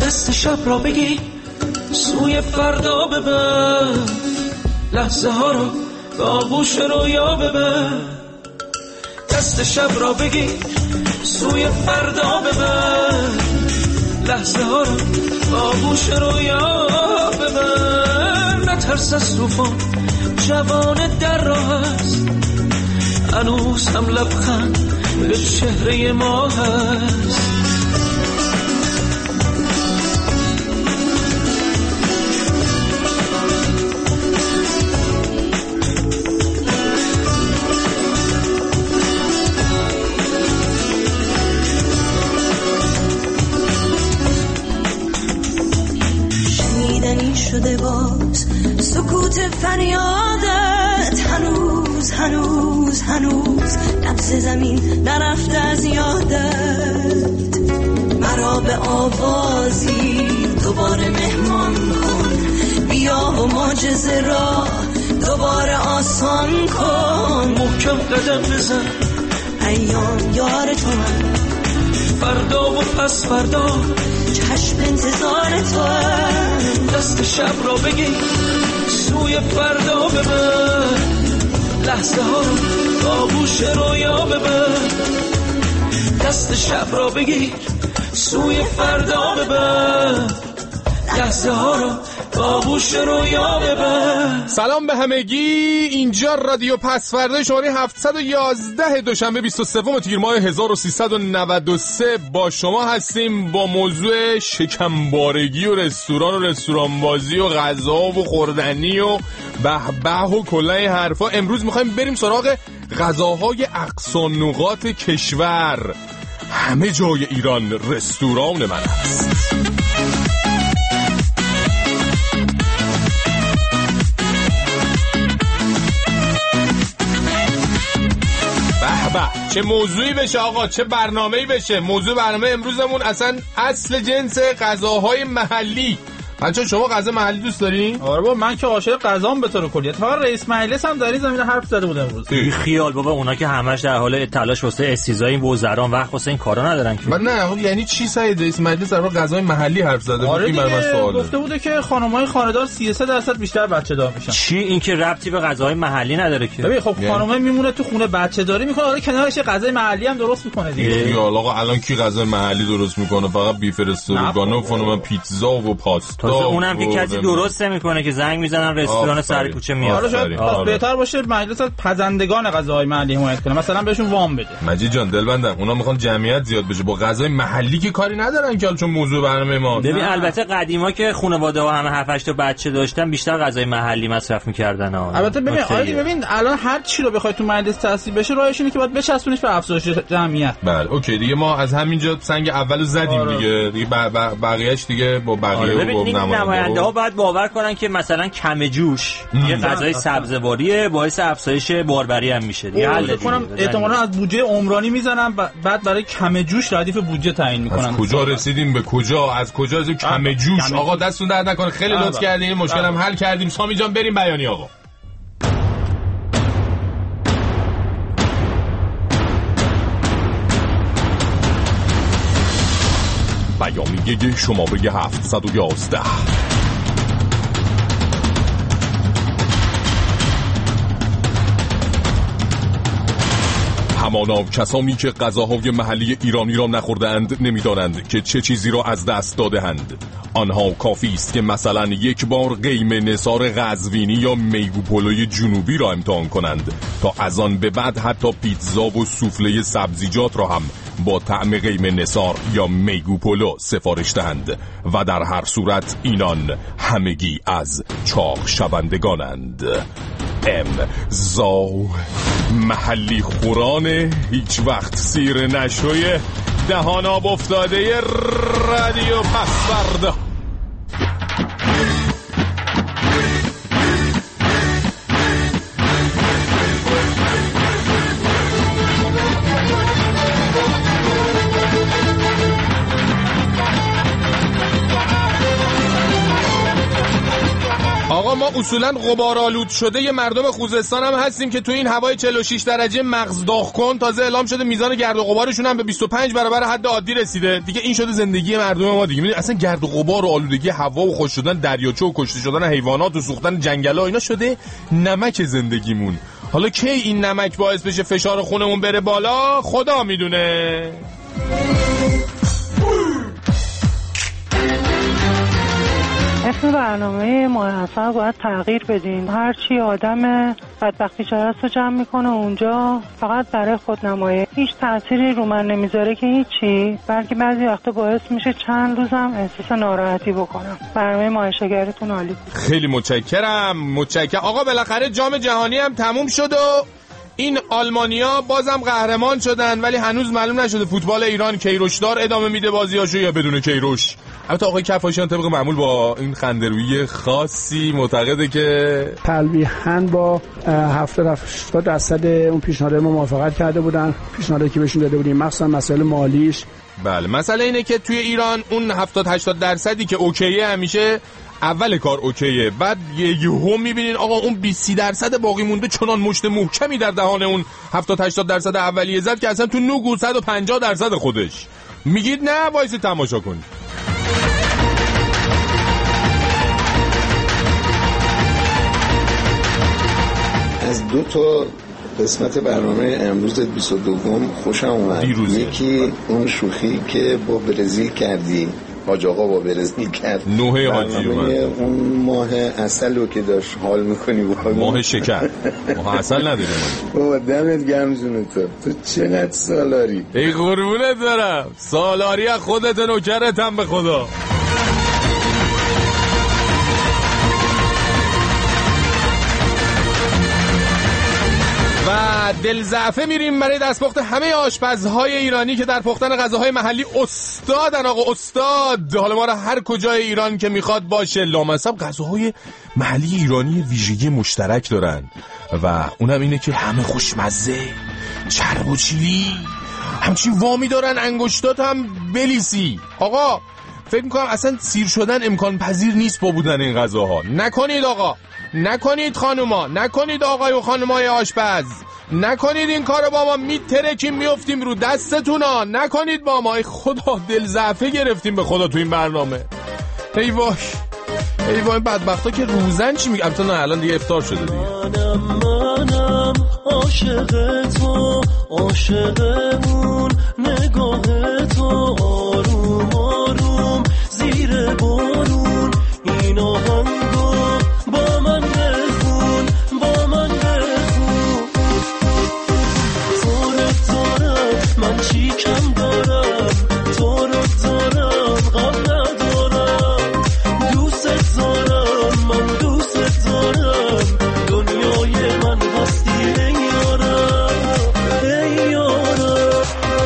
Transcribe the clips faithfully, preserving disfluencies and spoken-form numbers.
دست شب را بگی سوی فردا ببر، لحظه ها رو به آغوش رویا ببر. دست شب را بگی سوی فردا ببر، لحظه ها رو به آغوش رویا ببر. نترس از طوفان، جوان در راه است، هنوز هم لبخند به چهره ما هست. شنیدنی شده باز سکوت فریادت، هنوز هنوز هنوز نبض زمین نرفته از یادت. مرا به آوازی دوباره مهمان کن، بیا و معجزه را دوباره آسان کن. محکم قدم بزن، ایام یار تو هم، فردا و پس فردا چشم انتظار تو هم. دست شب را بگی سوی فردا ببر، لحظه ها رو با آغوش رویا ببر. دست شب را بگی سوی فردا ببر، لحظه ها رو با آغوش رویا ببر. سلام به همگی، اینجا رادیو پسفردا شماره هفتصد و یازده دوشنبه بیست و سوم تیر ماه هزار و سیصد و نود و سه با شما هستیم با موضوع شکمبارگی و رستوران و رستوران بازی و غذا و خوردنی و به به و کلا این حرفا. امروز میخوایم بریم سراغ غذاهای اقصا نقاط کشور. همه جای ایران رستوران من هست. چه موضوعی بشه آقا، چه برنامه‌ای بشه. موضوع برنامه امروزمون اصلا اصل جنس غذاهای محلی. بچه شما غذا محلی دوست دارین؟ آره بابا، من که عاشق غذام به طور کلی. تا رئیس مجلس هم در این زمینه حرف زده بود امروز. بی خیال بابا، اونا که همش در حال تلاش واسه استیزای این وزران وقت واسه این کارا ندارن که. نه یعنی چی سعید؟ رئیس مجلس در غذای محلی حرف زده بود. آره این برام سواله. گفته بوده که خانم‌های خانه‌دار سی و سه درصد بیشتر بچه‌دار میشن. چی؟ این که ربطی به غذاهای محلی نداره که. ببین خب خانم‌ها میمونه تو خونه بچه‌داری میکنه، آره کنارش غذای محلی هم درست میکنه دیگه. یا آقا الان کی غذای محلی درست میکنه؟ فقط بیف رستوران و فنومن پیتزا و پاستا. اونم که کسی درست نمیکنه که زنگ میزنن رستوران سر کوچه میاد. حالا شاید بهتر باشه مجلس از پزندگان غذاهای محلی حمایت کنه، مثلا بهشون وام بده. مجید جان دلبندم، اونا میخوان جمعیت زیاد بشه، با غذای محلی که کاری ندارن که، چون موضوع برنامه ما. ببین البته قدیما که خانواده ها همه هفت هشت تا بچه داشتن بیشتر غذای محلی مصرف میکردن ها. البته ببین آره ببین الان هر چی رو بخوای تو مجلس تصویب بشه راهش اینه که باید بچسبونیش به افزایش جمعیت. بله اوکی دیگه، ما از همینجا سنگ اولو زدیم. آره. دیگه دیگه بقیه‌اش دیگه با بقیه آره. و نماینده ها باید باور کنن که مثلا کم جوش یه غذای سبزواریه، باعث افزایش باربری هم میشه دیگه. حل کنم احتمالاً از بودجه عمرانی میزنن بعد برای کم جوش ردیف بودجه تعیین میکنن. از کجا رسیدیم به کجا؟ از کجا از کم جوش؟ آقا دستتون درد نکنه، خیلی لطف کردین، این مشکل هم حل کردیم. سامی جان بریم بیانی آقا. بیانیه شماره هفتصد و یازده. همانا کسانی که غذاهای محلی ایرانی را نخوردند نمیدانند که چه چیزی را از دست داده‌اند. آنها کافی است که مثلا یک بار قیم نثار قزوینی یا میگوپولوی جنوبی را امتحان کنند تا از آن به بعد حتی پیتزا و سوفله سبزیجات را هم با طعم قیم نثار یا میگوپولو سفارش دهند و در هر صورت اینان همگی از چاق شوندگانند. امضا محلی خورانه، هیچ وقت سیر نشوی، دهان آب افتاده رادیو پسفردا. آقا ما اصولا غبارآلود شده یه مردم خوزستان هم هستیم که تو این هوای چهل و شش درجه مغز داغ کن تازه اعلام شده میزان گرد و غبارشون هم به بیست و پنج برابر حد عادی رسیده. دیگه این شده زندگی مردم ما دیگه. میدونی اصلا گرد و غبار و آلودگی هوا و خشک شدن دریاچه و کشته شدن حیوانات و سوختن جنگل‌ها اینا شده نمک زندگیمون. حالا کی این نمک باعث بشه فشار خونمون بره بالا خدا میدونه. اسم برنامه ماه حسن باید تغییر بدین. هرچی آدم بدبختی شرست رو جمع میکنه اونجا فقط برای خودنمایی، هیچ تأثیری رو من نمیذاره که هیچی، بلکه بعضی وقتا باعث میشه چند روزم احساس ناراحتی بکنم. برنامه ماهشگرتون عالی بود. خیلی متشکرم. متشکرم آقا. بالاخره جام جهانی هم تموم شد و این آلمانیا بازم قهرمان شدن، ولی هنوز معلوم نشده فوتبال ایران کیروشدار ادامه میده بازیاشو یا بدون کیروش. البته آقای کفاشیان طبق معمول با این خندرویی خاصی معتقده که تلویحاً با هفتاد هفتاد درصد اون پیشنهاد ما موافقت کرده بودن، پیشنهادی که بهشون داده بودیم، مخصوصا مسائل مالیش. بله مسئله اینه که توی ایران اون هفتاد هشتاد درصدی که اوکیه همیشه اول کار اوکیه، بعد یهو میبینین آقا اون بیست درصد باقی مونده چنان مشت محکمی در دهان اون هفتاد هشتاد درصد اولیه زد که اصلا تو نوگو صد و پنجاه درصد خودش. میگید نه وایسی تماشا کنید. از دو تا قسمت برنامه امروز بیست و دوم خوشم اومد. یکی اون شوخی که با برزیل کردی، حاج آقا با برزیل کرد، نوحه حاجی اومد، اون ماه عسل رو که داشت حال میکنی با ماه شکر. ماه عسل نداریم بابا. دمت گرم جون تو. تو چقدر سالاری. ای قربونت برم. سالاری از خودت نوکرتم به خدا. و دل ضعفه میریم برای دستپخت همه آشپزهای ایرانی که در پختن غذاهای محلی استادن. آقا استاد، حالا ما را هر کجای ایران که میخواد باشه. لامصب غذاهای محلی ایرانی ویژگی مشترک دارن و اونم اینه که همه خوشمزه، چرب و چیلی، همچین وامی دارن انگشتات هم بلیسی. آقا فکر میکنم اصلا سیر شدن امکان پذیر نیست با بودن این غذاها. نکنید آقا، نکنید خانوما، نکنید آقای و خانمای آشپز، نکنید این کارو با ما. میترکیم میافتیم رو دستتونا. نکنید با ما. ای خدا دل ضعفه گرفتیم به خدا تو این برنامه. ای وای ای وای بدبختا که روزن چی میگم. البته نه الان دیگه افطار شده دیگه. منم منم عاشق تو، عاشقمون نگاه تو، آروم آروم زیر بارون این آهنگو با من بخون، با من بخون. تو رو دارم من چی کم دارم، تو رو دارم غم ندارم، دوست دارم من دوست دارم، دنیای من هستی ای یارم، ای یارم.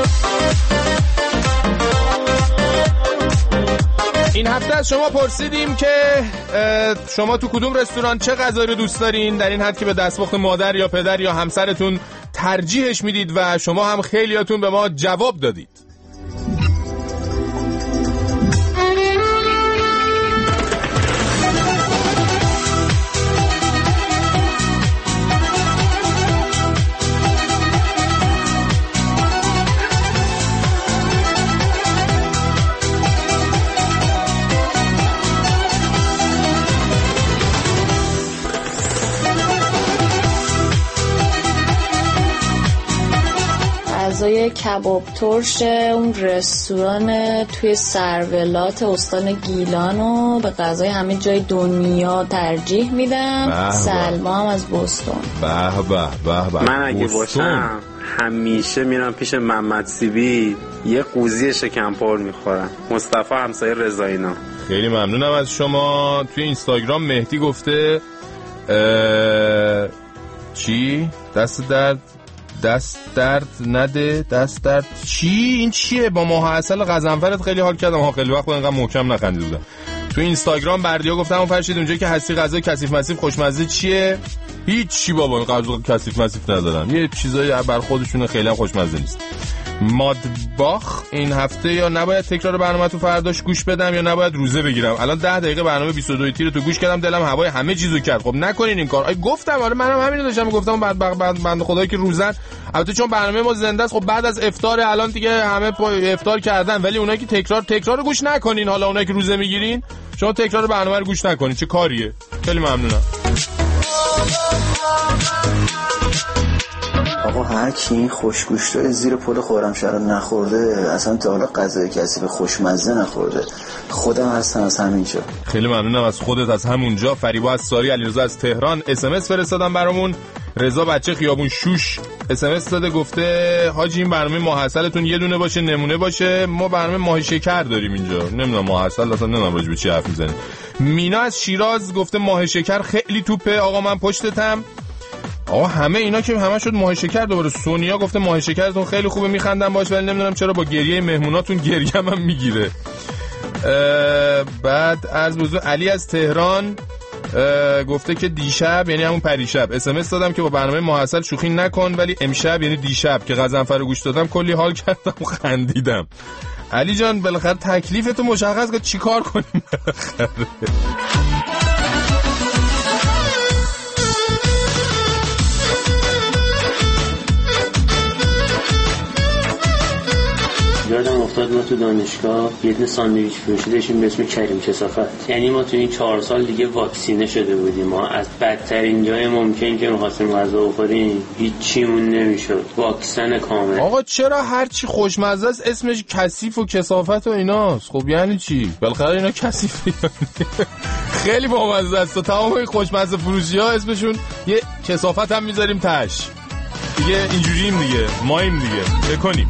این هفته از شما پرسیدیم که شما تو کدوم رستوران چه غذایی رو دوست دارین، در این حد که به دستپخت مادر یا پدر یا همسرتون ترجیحش میدید و شما هم خیلیاتون به ما جواب دادید. غذای کباب ترش اون رستوران توی سرولات استان گیلانو به غذای همه جای دنیا ترجیح میدم. سلما هم از بوستون. به به به به. من اگه باشم همیشه میرم پیش محمد سیبی یه قوزی شکمپر میخورم. مصطفی همسایه رضایینا. خیلی ممنونم از شما. توی اینستاگرام مهدی گفته اه... چی؟ دست درد دست درد نده دست درد چی؟ این چیه؟ با ماه عسل غزنفرت خیلی حال کردم ها. خیلی وقت اینقدر محکم نخندیده بودم. تو اینستاگرام بردیا گفتم اون فرشید اونجایی که هستی غذای کثیف مسیف خوشمزه چیه؟ هیچ چی بابا، این غذا کثیف مسیف ندارن، یه چیزایی بر خودشون خیلی هم خوشمزه نیست. مادباخ این هفته یا نباید تکرار برنامه تو فرداش گوش بدم یا نباید روزه بگیرم؟ الان ده دقیقه برنامه بیست و دو تیر تو گوش کردم، دلم هوای همه چیزو کرد. خب نکنین این کار. آی گفتم آره منم همین رو داشتم گفتم. بعد بعد بنده خدایی که روزن، البته چون برنامه ما زنده است، خب بعد از افطار الان دیگه همه افطار کردن، ولی اونایی که تکرار تکرار رو گوش نکنین. حالا اونایی که روزه میگیرین شما تکرار برنامه رو گوش نکنین. چه کاریه؟ خیلی ممنونم. آقا هر کی این خوشگوشتای زیر پل خرمشهر نخورده اصلا تا حالا غذای کسی به خوشمزه نخورده. خودم هستم از همینجا. خیلی ممنونم از خودت از همونجا. فریبا از ساری، علیرضا از تهران اس ام اس فرستادن برامون. رضا بچه خیابون شوش اس ام اس داده، گفته حاجی این برنامه ماحصلتون یه دونه باشه نمونه باشه. ما برنامه ماه شکر داریم اینجا، نمیدونم ماحصل اصلا نمیدونم راجع به چی حرف میزنید. مینا از شیراز گفته ماه شکر خیلی توپه آقا من پشتتم. آقا همه اینا که همه شد ماه شکر. دوباره سونیا گفته ماه شکرتون خیلی خوبه میخندم باش، ولی نمیدونم چرا با گریه مهموناتون گریم هم میگیره. بعد از موضوع علی از تهران گفته که دیشب یعنی همون پریشب اس ام اس دادم که با برنامه ماحصل شوخی نکن، ولی امشب یعنی دیشب که غضنفر رو گوش دادم کلی حال کردم و خندیدم. علی جان بالاخره تکلیفتو مشخص کن چیکار کنیم بالاخره. یادم افتاد ما تو دانشگاه یه دونه ساندویچ فروشی داشتیم به اسم کریم کثافت. یعنی ما تو این چهار سال دیگه واکسینه شده بودیم. ما از بدترین جای ممکن که می‌خواستیم غذا بخوریم هیچیمون نمیشد. واکسن کامل. آقا چرا هر چی خوشمزه است اسمش کثیف و کثافت و ایناست؟ خب یعنی چی؟ بالاخره اینا کثیفه. خیلی بامزه است. تا تمام خوشمزه فروشی‌ها اسمشون یه کثافت هم می‌ذاریم تاش. دیگه اینجوریم دیگه. مایم دیگه. بکنیم.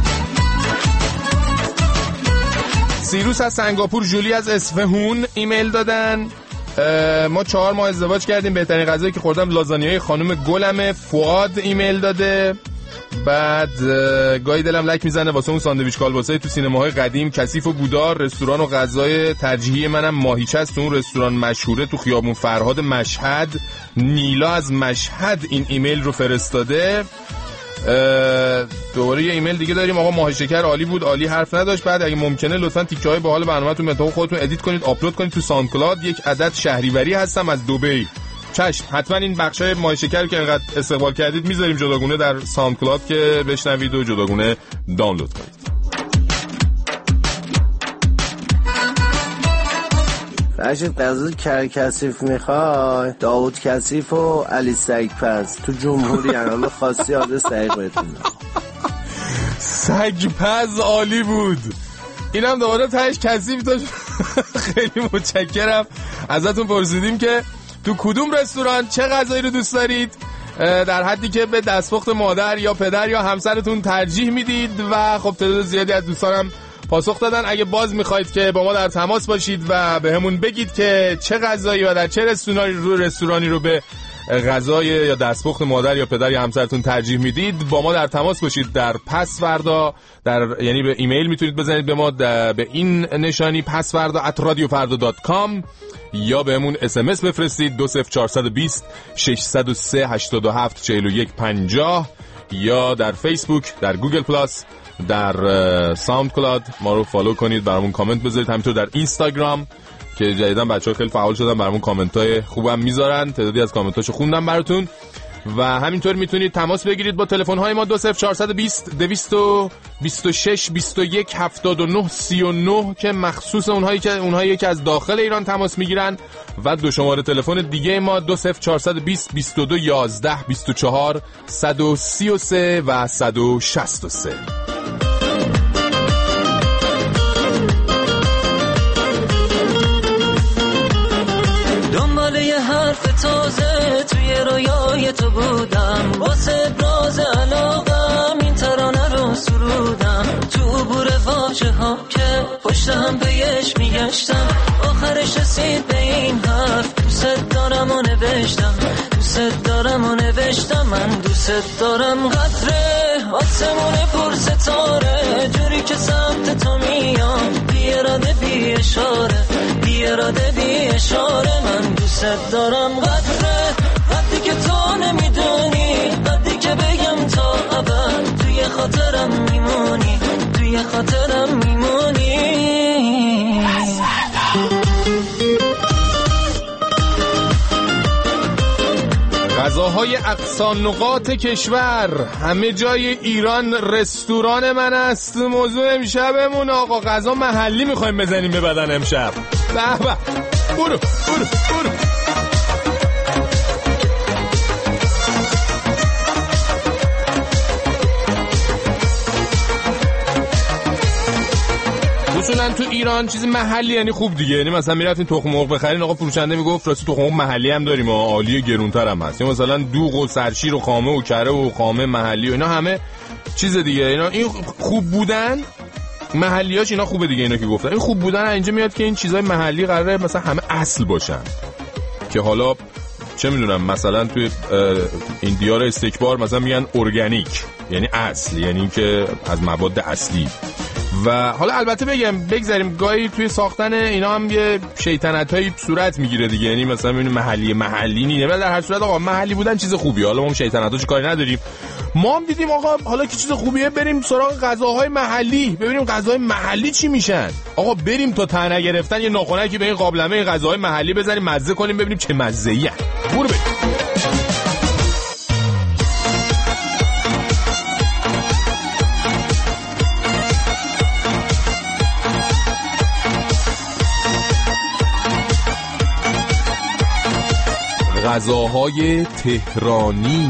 سیروس از سنگاپور، جولی از اصفهون ایمیل دادن. ما چهار ماه ازدواج کردیم، بهترین غذایی که خوردم لازانیای خانم گلمه. فؤاد ایمیل داده. بعد گاهی دلم لک میزنه واسه اون ساندویچ کالباسای تو سینماهای قدیم، کثیف و بودار. رستوران و غذای ترجیحی منم ماهیچه است تو اون رستوران مشهوره تو خیابون فرهاد مشهد. نیلا از مشهد این ایمیل رو فرستاده. دوباره یه ایمیل دیگه داریم. آقا ماه شکر عالی بود، عالی حرف نداشت. بعد اگه ممکنه لطفاً تیکه‌های باحال برنامه‌تون متو خودتون ادیت کنید آپلود کنید تو ساوند کلاود. یک عدد شهریوری هستم از دبی. چشم حتما این بخشای ماه شکر که انقدر استقبال کردید میذاریم جداگونه در ساوند کلاود که بشنوید و جداگونه دانلود کنید. فرشت غذا کر کثیف میخوای؟ داوود کثیف و علی سگپز تو جمهوری حالا خاصی آدرس دقیق بهتون. سگپز عالی بود. اینم دوباره تهش کثیف داشت. خیلی متشکرم. ازتون پرسیدیم که تو کدوم رستوران چه غذایی رو دوست دارید، در حدی که به دستپخت مادر یا پدر یا همسرتون ترجیح میدید و خب تعداد زیادی از دوستانم پاسخ دادن. اگه باز میخواید که با ما در تماس باشید و به همون بگید که چه غذایی و در چه رستورانی رو رستورانی رو به غذای یا دستپخت مادر یا پدر یا همسرتون ترجیح میدید، با ما در تماس باشید. در پسوردا در یعنی به ایمیل میتونید بزنید به ما به این نشانی پسوردا ات رادیو فردا دات کام یا بهمون اس ام اس بفرستید دو صفر چهار دو صفر شش صفر سه هشت هفت چهار یک پنجاه یا در فیسبوک، در گوگل پلاس، در ساوند کلاود ما رو فالو کنید، برامون کامنت بذارید. همینطور در اینستاگرام که جدیداً بچه‌ها خیلی فعال شدن برامون کامنت‌های خوبم میذارن، تعدادی از کامنتاشو خوندم براتون. و همینطور میتونید تماس بگیرید با تلفن‌های ما دو صفر چهار دو صفر دویست و بیست و شش بیست و یک هفتاد و نه سی و نه که مخصوص اونهایی که اونهایی که از داخل ایران تماس میگیرن، و دو شماره تلفن دیگه ما دو صفر چهار دو صفر بیست و دو یازده بیست و چهار صد و سی و سه و صد و شصت و سه. دنبال یه حرف تازه توی رویای تو بودم، واسه راز علاقم این ترانه رو سرودم، تو بور واژه ها که پشت هم پیش میگشتم، آخرش رسید به این حرف دوست دارم و نوشتم، دوست دارم و نوشتم، من دوست دارم. قطره آسمون پر ستاره جوری که سمت تو میام، بی اراده بی اشاره، بی اراده بی اشاره، من دوست دارم. قطره وقتی که تو نمیدونی، وقتی که بگم تا ابد توی توی خاطرم میمونی، توی خاطرم میمونی. غذاهای اقصا نقاط کشور، همه جای ایران رستوران من است. موضوع امشبمون آقا غذا محلی میخوایم بزنیم به بدن امشب. به به، برو برو برو. اصولا تو ایران چیز محلی یعنی خوب دیگه، یعنی مثلا میرفتین تخم مرغ بخرین، آقا فروشنده میگفت راستی تخم مرغ محلی هم داریم، عالیه، گرونتر هم هست. یا مثلا دوغ و سرشیر و خامه و کره و خامه محلی و اینا همه چیز دیگه. اینا این خوب بودن محلیاش اینا خوبه دیگه. اینا که گفتن این خوب بودن اینجا میاد که این چیزای محلی قراره مثلا همه اصل باشن، که حالا چه میدونم مثلا توی این دیار استکبار مثلا میگن ارگانیک یعنی اصل، یعنی که از مواد اصلی. و حالا البته بگم بگذاریم گاهی توی ساختن اینا هم یه شیطنتایی صورت میگیره دیگه، یعنی مثلا ببینیم محلی محلی نیه، ولی در هر صورت آقا محلی بودن چیز خوبیه. حالا ما شیطنتاش کاری نداریم، ما هم دیدیم آقا حالا که چیز خوبیه بریم سراغ غذاهای محلی، ببینیم غذاهای محلی چی میشن. آقا بریم تا ته نگرفتن یه ناخنکی به این قابلمه غذاهای محلی بزنیم مزه کنیم ببینیم چه مزه‌ای هست. برو بریم. غذاهای تهرانی.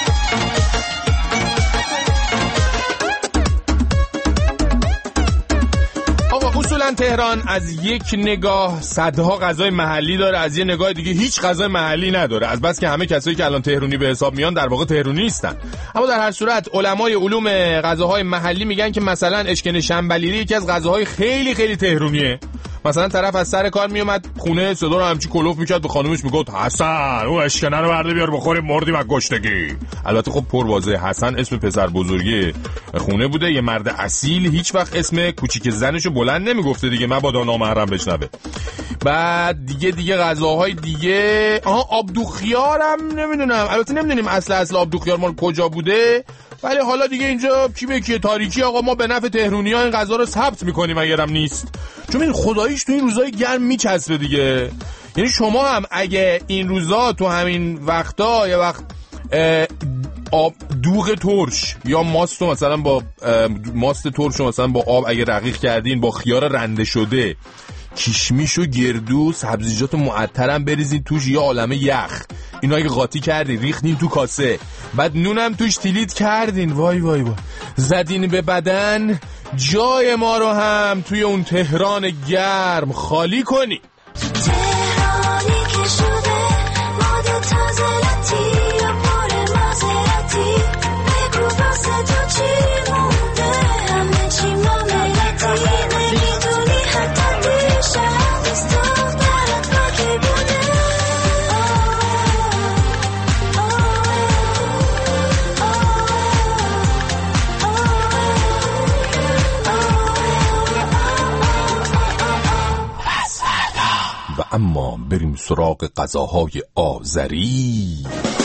آقا اصولا تهران از یک نگاه صدها غذای محلی داره، از یه نگاه دیگه هیچ غذای محلی نداره، از بس که همه کسایی که الان تهرانی به حساب میان در واقع تهرانی نیستن. اما در هر صورت علمای علوم غذاهای محلی میگن که مثلا اشکن شنبلیری یکی از غذاهای خیلی خیلی تهرانیه. مثلا طرف از سر کار میومد خونه صدا رو همچی کلوف میکرد به خانومش میگفت حسن اون اشکنه رو برده بیار بخوریم مردیم از گشتگی. البته خب پر واضحه حسن اسم پسر بزرگی خونه بوده، یه مرد اصیل، هیچ وقت اسم کوچیک زنشو بلند نمیگفته دیگه، مبادا نامحرم بشنوه. بعد دیگه دیگه غذاهای دیگه، آها آبدو خیارم نمیدونم، البته نمیدونیم اصل اصل آبدو خیار مال کجا بوده، ولی حالا دیگه اینجا کی به کی تاریکی آقا ما به نفع تهرونی‌ها این غذا رو ثبت می‌کنیم اگرم نیست، چون این خداییش تو این روزای گرم میچسبه دیگه. یعنی شما هم اگه این روزا تو همین وقتا یه وقت آب دوغ ترش یا ماست مثلا با ماست ترش مثلا با آب اگه رقیق کردین با خیار رنده شده، کشمیش و گردو، سبزیجات معطرم بریزین توش، یه عالمه یخ، اینا اگه قاطی کردین ریختین تو کاسه، بعد نونم توش تیلیت کردین، وای وای وای زدین به بدن، جای ما رو هم توی اون تهران گرم خالی کنی. تهرانی که شده ماده تازه لطیه پر مازراتی، بگو واسه تو چی مونده، همه چی ماملتی، نمیدونی حتی دیشب دست دخترت با کی بوده. و اما بریم سراغ غذاهای آذری.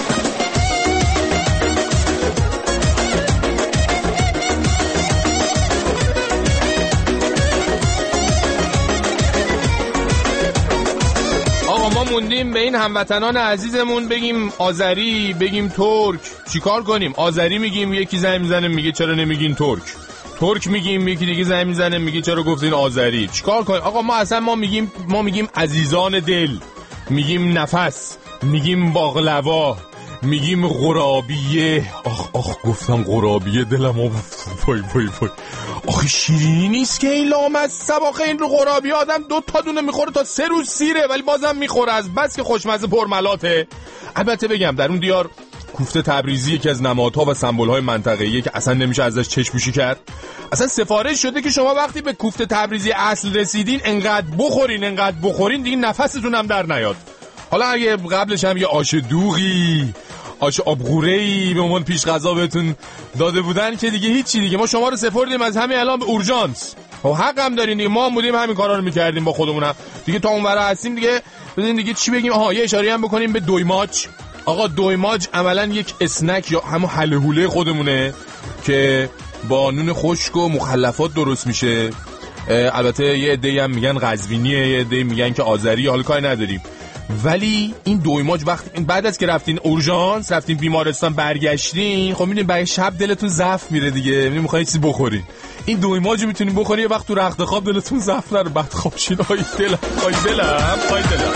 آقا ما موندیم به این هموطنان عزیزمون بگیم آذری، بگیم ترک، چیکار کنیم؟ آذری میگیم یکی زنگ میزنه میگه چرا نمیگین ترک، ترک میگیم یکی دیگه زنگ میزنه میگه چرا گفتین آذری. چیکار کنیم آقا؟ ما اصلا ما میگیم ما میگیم عزیزان دل، میگیم نفس، میگیم باقلوا، میگیم غرابیه. آخ آخ گفتم غرابیه دلم آفت. وای وای وای آخه شیرینی نیست که این لامصب. آخه این رو غرابی آدم دو تا دونه میخوره تا سه روز سیره، ولی بازم میخوره از بس که خوشمزه پرملاته. البته بگم در اون دیار کوفته تبریزی یکی از نمادها و سمبول‌های منطقه‌ایه که اصلا نمیشه ازش چشم‌پوشی کرد. اصلا سفارش شده که شما وقتی به کوفته تبریزی اصل رسیدین انقدر بخورین انقدر بخورین دیگه نفستون هم در نیاد. حالا اگه قبلش هم یه آش دوغی، آش آبغوره‌ای به عنوان پیش غذا بهتون داده بودن که دیگه هیچی دیگه. ما شما رو سپردیم از همین الان به اورژانس. و حق هم دارین دیگه، ما هم بودیم همین کارا رو می‌کردیم با خودمونم. دیگه تا اونورا هستیم دیگه. ببینید دیگه چی بگیم. آها یه اشاره هم بکنیم به دویماچ. آقا دویماج عملا یک اسنک یا همون حله حوله خودمونه که با نون خشک و مخلفات درست میشه. البته یه عده‌ای هم میگن قزوینیه، یه عده‌ای میگن که آذری، حالا کاری نداریم. ولی این دویماج وقتی بعد از که رفتین اورژانس، رفتین بیمارستان، برگشتین، خب میدونین برای شب دلتون ضعف میره دیگه، میدونین میخواین چیزی بخورین. این دویماج میتونین بخورین، یه وقت تو رخت خواب دلتون ضعف نره، بعد خواب شین. آی دلم، آی دلم، آی دلم.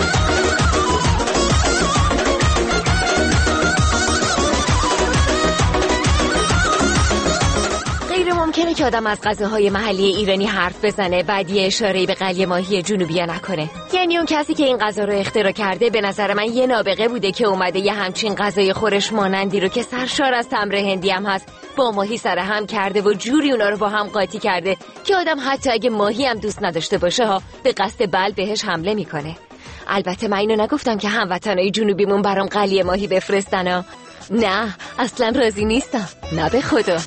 ممکنه که آدم از غذاهای محلی ایرانی حرف بزنه بعد یه اشاره‌ای به قلی ماهی جنوبی نکنه. یعنی اون کسی که این غذا رو اختراع کرده به نظر من یه نابغه بوده که اومده یه همچین غذای خورش مانندی رو که سرشار از تمر هندی هم هست با ماهی سر هم کرده و جوری اونا رو با هم قاطی کرده که آدم حتی اگه ماهی هم دوست نداشته باشه ها به قصد بل بهش حمله میکنه. البته من اینو نگفتم که هموطنای جنوبیمون برام قلی ماهی بفرستن ها. نه اصلا راضی نیستم، نه به خدا.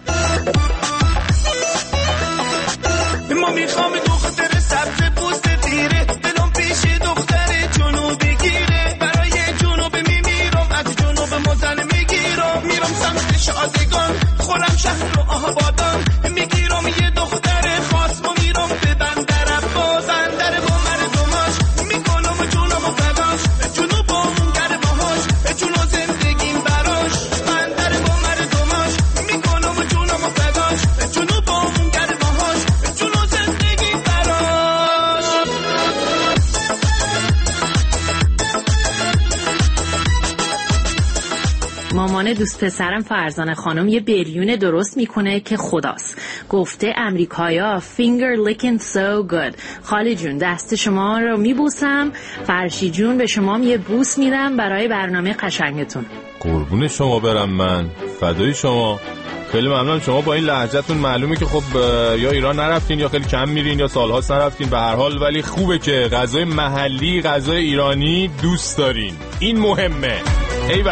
ما میخوام دختر سبز پوست تیره دلم پیش دختر جنوبی گیره برای جنوب میمیرم از جنوب مزن میگیرم میرم سمت شادگان خورم شهر و آبادان میگیرم یه دختر خاص و میرم به بندر عباس بندر با مردماش میکنم جونم و فداش جنوبم گرم باهاش جنو زندگیم براش بندر با مردماش میکنم جونم و فداش جنوبم گرم باهاش جنو زندگی براش. مامان دوست پسرم فرزانه خانم یه بریون درست میکنه که خداست. گفته امریکایا finger licking so good. خاله جون دست شما رو میبوسم، فرشی جون به شما یه بوس میدم برای برنامه قشنگتون. قربون شما برم، من فدای شما. خیلی ممنون. شما با این لهجه‌تون معلومه که خب یا ایران نرفتین یا خیلی کم میرین یا سالهاست نرفتین، به هر حال ولی خوبه که غذای محلی، غذای ایرانی دوست دارین. این مهمه. ایول.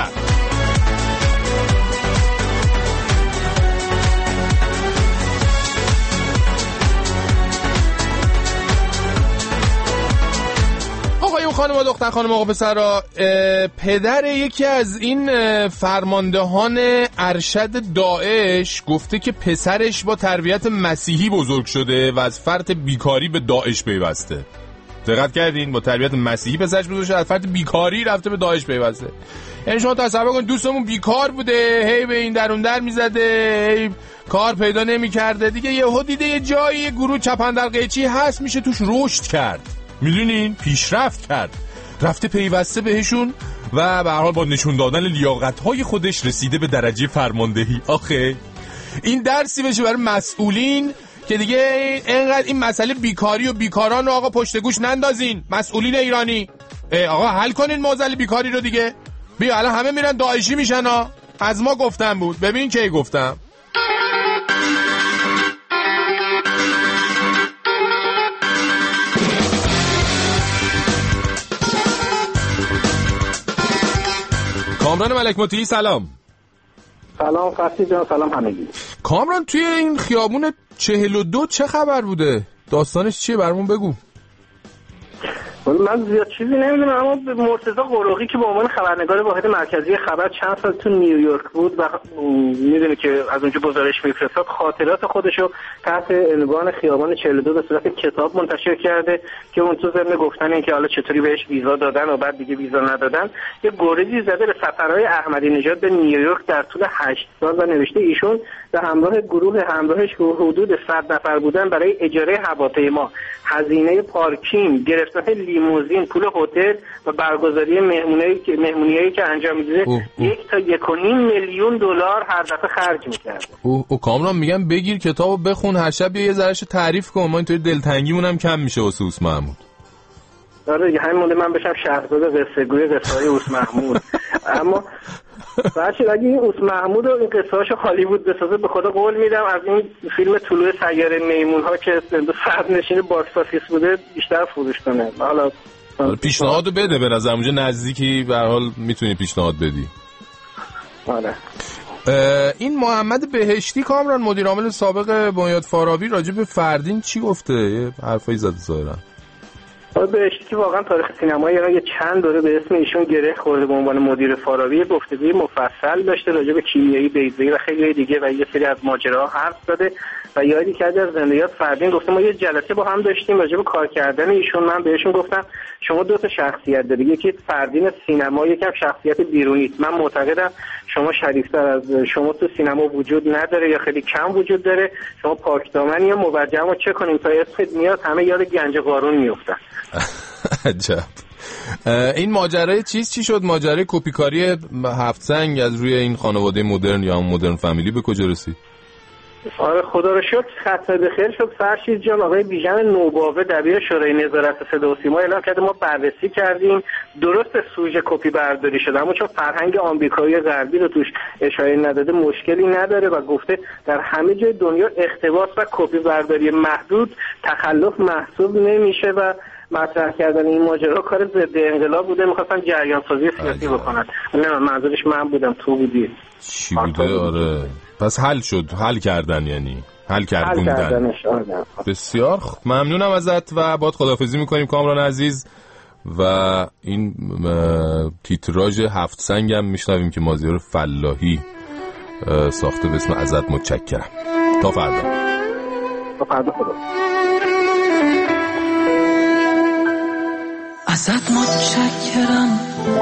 آقایون خانم و دختر خانم آقا پسرا، پدر یکی از این فرماندهان ارشد داعش گفته که پسرش با تربیت مسیحی بزرگ شده و از فرط بیکاری به داعش پیوسته. دقت کردین؟ با تربیت مسیحی پسرش بزرگ شده، از فرط بیکاری رفته به داعش پیوسته. یعنی شما تصور کن دوستمون بیکار بوده، هی به این درون در میزده، هی کار پیدا نمیکرده، دیگه یهو دیده یه جایی یه گروه چپندر قیچی هست میشه توش رشد کرد، میدونین، پیشرفت کرد، رفته پیوسته بهشون و به هر حال با نشون دادن لیاقت‌های خودش رسیده به درجه فرماندهی. آخه این درسی بشه برای مسئولین که دیگه اینقدر این مسئله بیکاری و بیکاران رو آقا پشت گوش نندازین. مسئولین ایرانی آقا حل کنین معضل بیکاری رو دیگه. بیا الان همه میرن داعشی میشن ها. از ما گفتم بود، ببین کی گفتم. کامران ملک مطیعی سلام. سلام فرشی جان، سلام همگی. کامران توی این خیابون چهل و دو چه خبر بوده؟ داستانش چیه برامون بگو. من زیاد چیزی نمیدونم، اما مرتضی قروقی که به عنوان خبرنگار واحد مرکزی خبر چند سال تو نیویورک بود و میدونه که از اونجا گزارش میفرستاد، خاطرات خودشو تحت عنوان خیابان چهل و دو به صورت کتاب منتشر کرده که اون تو ضمن گفتن این که حالا چطوری بهش ویزا دادن و بعد دیگه ویزا ندادن یه گریزی زده به سفرهای احمدی نژاد به نیویورک در طول هشت سال و نوشته ایشون به همراه گروه همراهش که حدود صد نفر بودن برای اجاره هواپیما، هزینه پارکینگ، گرفتن لیموزین، پول هتل و برگزاری مهمونی که مهمونیایی که انجام میده یک تا یک و نیم میلیون دلار هر دفعه خرج میکرد. او او کامران میگم بگیر کتابو بخون، هر شب یه ذرهشو تعریف کن، ما اینطوری دلتنگیمون هم کم میشه واسه اوس محمود. آره دیگه همین مونده من بشم شهرزاد قصه گوی قصه های اوس محمود. اما بچه اگه این اوس محمود و این قصه هاشو هالیوود بسازه به خدا قول میدم از این فیلم طلوع سیاره میمون ها که صد نشین باکس آفیس بوده بیشتر فروش کنه. حالا پیشنهادو بده، به نظر اونجا نزدیکی به هر حال میتونی پیشنهاد بدی. آره. این محمد بهشتی کامران مدیر عامل سابق بنیاد فارابی راجع به فردین چی گفته؟ یه حرفایی زده ظاهرا. بهشتی که واقعا تاریخ سینمای ایران یه چند دوره به اسم ایشون گره خورده به عنوان مدیر فاراوی، گفتگوی مفصل داشته راجع به کیمیایی بیضایی و خیلی دیگه و یه سری از ماجراها حرف زده و یادی کرده از زندگیات فردین. گفته ما یه جلسه با هم داشتیم راجع به کار کردن ایشون. من بهشون گفتم شما دو تا شخصیت دارید، یکی فردین سینما، یکم شخصیت بیرونیت. من معتقدم شما شریفتر از شما تو سینما وجود نداره یا خیلی کم وجود داره. شما پاکدامنی یا موجه ما چه کنیم تا اسمت میاد همه یاد گنج قارون میافتن. عجب. این ماجرای چیز چی شد؟ ماجرای کپیکاری هفت سنگ از روی این خانواده مدرن یا مدرن فامیلی به کجا رسید؟ آره خدا رو شکر ختم به خیر شد. فرشید جان آقای بیژن نوباوه دبیر شورای نظارت صدا و سیما اعلام کرده ما بررسی کردیم، درست سوژه کپی برداری شده اما چون فرهنگ آمریکایی غربی رو توش اشاره نداده مشکلی نداره و گفته در همه جای دنیا اقتباس و کپی برداری محدود تخلف محسوب نمیشه و مطرح کردن این ماجرا کار ضد انقلاب بوده، می‌خواستن جریان سازی سیاسی بکنن. نه منظورش من بودم، تو بودی. چی بوده؟ آره پس حل شد، حل کردن یعنی حل کردن. بسیار ممنونم ازت و باید خداحافظی میکنیم کامران عزیز و این تیتراژ هفت سنگم میشنویم که مازیار فلاحی ساخته به اسم ازت متشکرم. تا فردا. تا فردا خدا. ازت متشکرم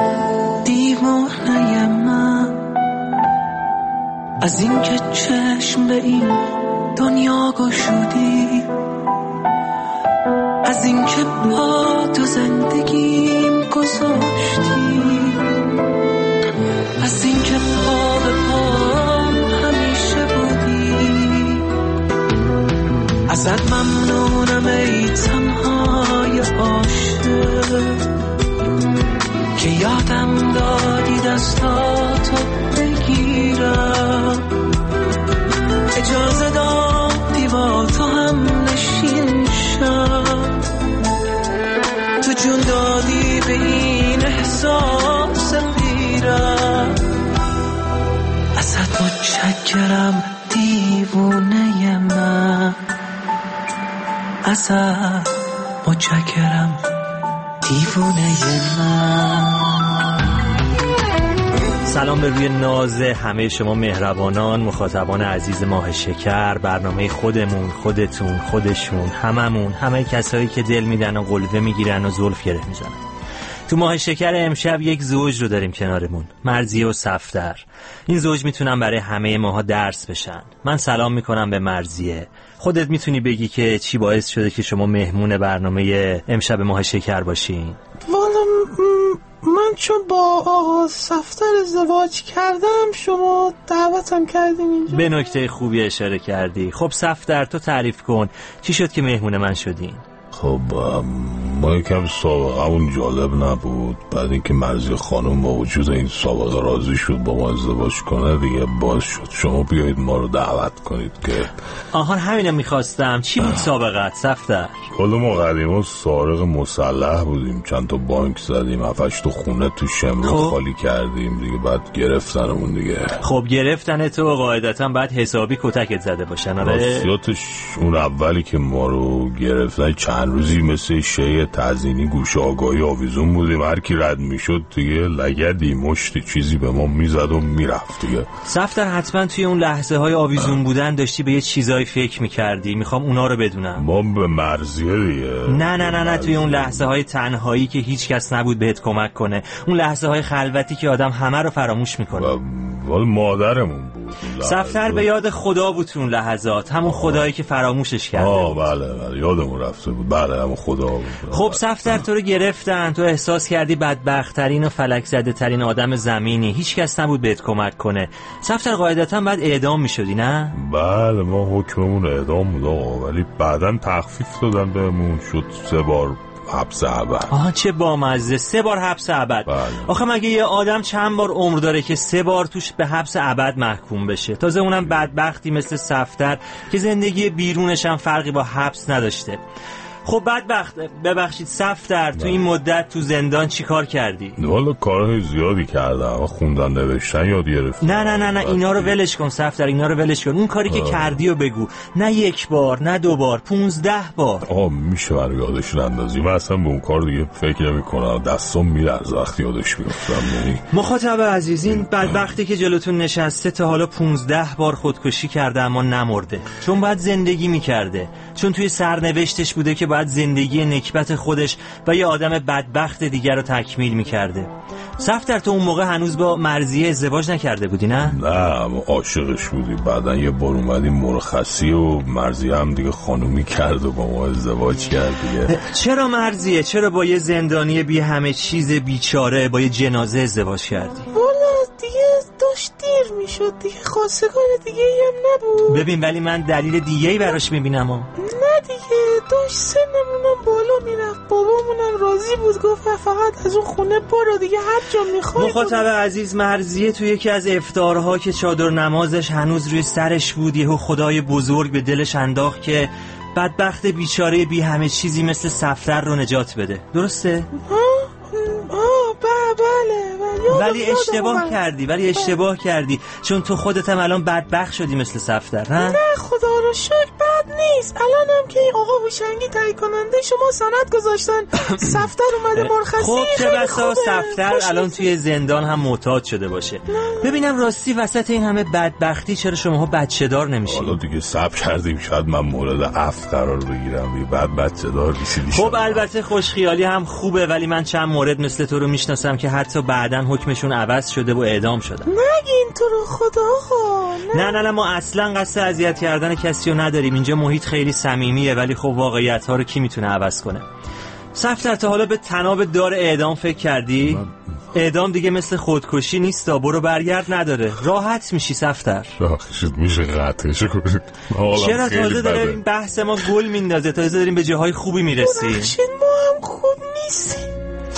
دیوانه من، از این که چشم به این دنیا گشودی، از این که با تو زندگیم گذاشتی، از این که پا به پام همیشه بودی. ازت ممنونم ای تنهای عاشق که یادم دادی دستاتو بگیرم، اجازه دادی با تو هم نشین شم، تو جون دادی به این احساس پیرم. ازت متشکرم دیوونه من، ازت متشکرم دیوونه من. سلام به روی ناز همه شما مهربانان مخاطبان عزیز ماه شکر، برنامه خودمون، خودتون، خودشون، هممون، همه کسایی که دل میدن و قلوه میگیرن و زلف گره میزنن. تو ماه شکر امشب یک زوج رو داریم کنارمون، مرضیه و صفدر. این زوج میتونن برای همه ماها درس بشن. من سلام میکنم به مرضیه. خودت میتونی بگی که چی باعث شده که شما مهمون برنامه امشب ماه شکر باشین؟ والا من چون با آقا صفدر ازدواج کردم شما دعوتم کردین اینجا. به نکته خوبی اشاره کردی. خب صفدر تو تعریف کن چی شد که مهمون من شدین؟ خب ما یکم سابقمون جالب نبود، بعد اینکه مرضی خانم با وجود این سابقه راضی شد با ما ازدواج کنه دیگه باز شد شما بیایید ما رو دعوت کنید که آهان همینم میخواستم. چی بود سابقت صفدر؟ کلا ما قدیما سارق مسلح بودیم، چند تا بانک زدیم، هفتش تا خونه تو شمرو خب. خالی کردیم دیگه، بعد گرفتنمون دیگه. خب گرفتن تو قاعدتا بعد حسابی کتکت زده باشن. آره راستیاتش اون اولی که ما رو گرفتن چند روزی مثل شیء تزیینی گوش آگاهی آویزون بودیم، هر کی رد میشد دیگه لگدی مشتی چیزی به ما میزد و میرفت دیگه. صفدر حتما توی اون لحظه های آویزون بودن داشتی به یه چیزایی فکر میکردی، میخوام اونا رو بدونم. ما به مرضیه دیگه. نه نه نه نه توی اون لحظه های تنهایی که هیچ کس نبود بهت کمک کنه، اون لحظه های خلوتی که آدم همه رو فراموش میکنه. ولی مادرمون بود. صفدر به یاد خدا بود اون لحظات، همون خدایی که فراموشش کرده. آه بله بله یادمون رفته بود. بله همون خدا بود. خب صفدر تو رو گرفتن، تو احساس کردی بدبخت‌ترین و فلک زده ترین آدم زمینی، هیچ کس نبود بهت کمک کنه. صفدر قاعدتا بعد اعدام میشدی نه؟ بله ما حکممون اعدام بود آقا، ولی بعدن تخفیف دادن بهمون، شد سه بار حبس ابد. آها چه بامزه، سه بار حبس ابد. بله. آخه مگه یه آدم چند بار عمر داره که سه بار توش به حبس ابد محکوم بشه؟ تازه اونم بدبختی مثل صفدر که زندگی بیرونش هم فرقی با حبس نداشته. خب بدبخت ببخشید صفدر، تو این مدت تو زندان چی کار کردی؟ والا کارهای زیادی کردم، خوندن نوشتن یاد گرفتم. نه نه نه نه اینا رو ولش کن صفدر، اینا رو ولش کن. اون کاری که کردی رو بگو، نه یک بار نه دو بار، پونزده بار. آه میشه برای یادش اندازی؟ من اصلا به اون کار دیگه فکر نمی کنم، دستم میلرزه وقتی یادش میفتم. مخاطب عزیز، این بدبختی که جلوتون نشسته تا حالا پونزده بار خودکشی کرده اما نمرده، چون باید زندگی میکرده، چون توی سرنوشتش بوده که باید زندگی نکبت خودش و یه آدم بدبخت دیگر رو تکمیل میکرده. صفدر تو اون موقع هنوز با مرضیه ازدواج نکرده بودی نه؟ نه ما عاشقش بودیم، بعدن یه بار اومدیم مرخصی و مرضیه هم دیگه خانومی کرد و با ما ازدواج کرد دیگه. چرا مرضیه؟ چرا با یه زندانی بی همه چیز بیچاره با یه جنازه ازدواج کردی؟ والا دیگه داشت دیر میشد دیگه، خواستگار دیگه هم نبود. ببین ولی من دلیل دیگه ای براش میبینم ها. نه دیگه داشت سنمونم بالا میرفت، بابامونم راضی بود، گفت فقط از اون خونه برو دیگه، هر جا میخوای. مخاطب عزیز، مرضیه تو یکی از افطارها که چادر نمازش هنوز روی سرش بود یهو خدای بزرگ به دلش انداخت که بدبخت بیچاره بی همه چیزی مثل صفدر رو نجات بده. درسته؟ ها؟ آه بله بله. ولی اشتباه کردی، ولی اشتباه کردی، چون تو خودت هم الان بدبخت شدی مثل صفدر. نه نه خدا رو شکر بد نیست. الانم که آقا هوشنگی تایید کننده شما سند گذاشتن صفدر اومده مرخصی. خب چه بسا صفدر الان توی زندان هم معتاد شده باشه. نه. ببینم راستی وسط این همه بدبختی چرا شماها بچه دار نمیشید؟ حالا دیگه صبر کردیم شاید من مورد عفو قرار بگیرم، بعد بچه دار بشید. خب البته خوشخیالی هم خوبه، ولی من چند مورد مثل تو رو میشناسم که حتی بعداً حکمشون عوض شده و اعدام شدن. نگین تو رو خدا آقا. نه نه نه ما اصلا قصد اذیت کردن کسی رو نداریم، اینجا محیط خیلی صمیمیه، ولی خب واقعیت ها رو کی میتونه عوض کنه؟ صفدر تا حالا به طناب دار اعدام فکر کردی؟ اعدام دیگه مثل خودکشی نیست، برو برگرد نداره، راحت میشی صفدر. راحت میشه قطعش کنید. چرا تازه داره این بحث ما گل میندازه، تازه داریم به جاهای خوبی میرسیم. بخشید ما هم خوب نیستیم.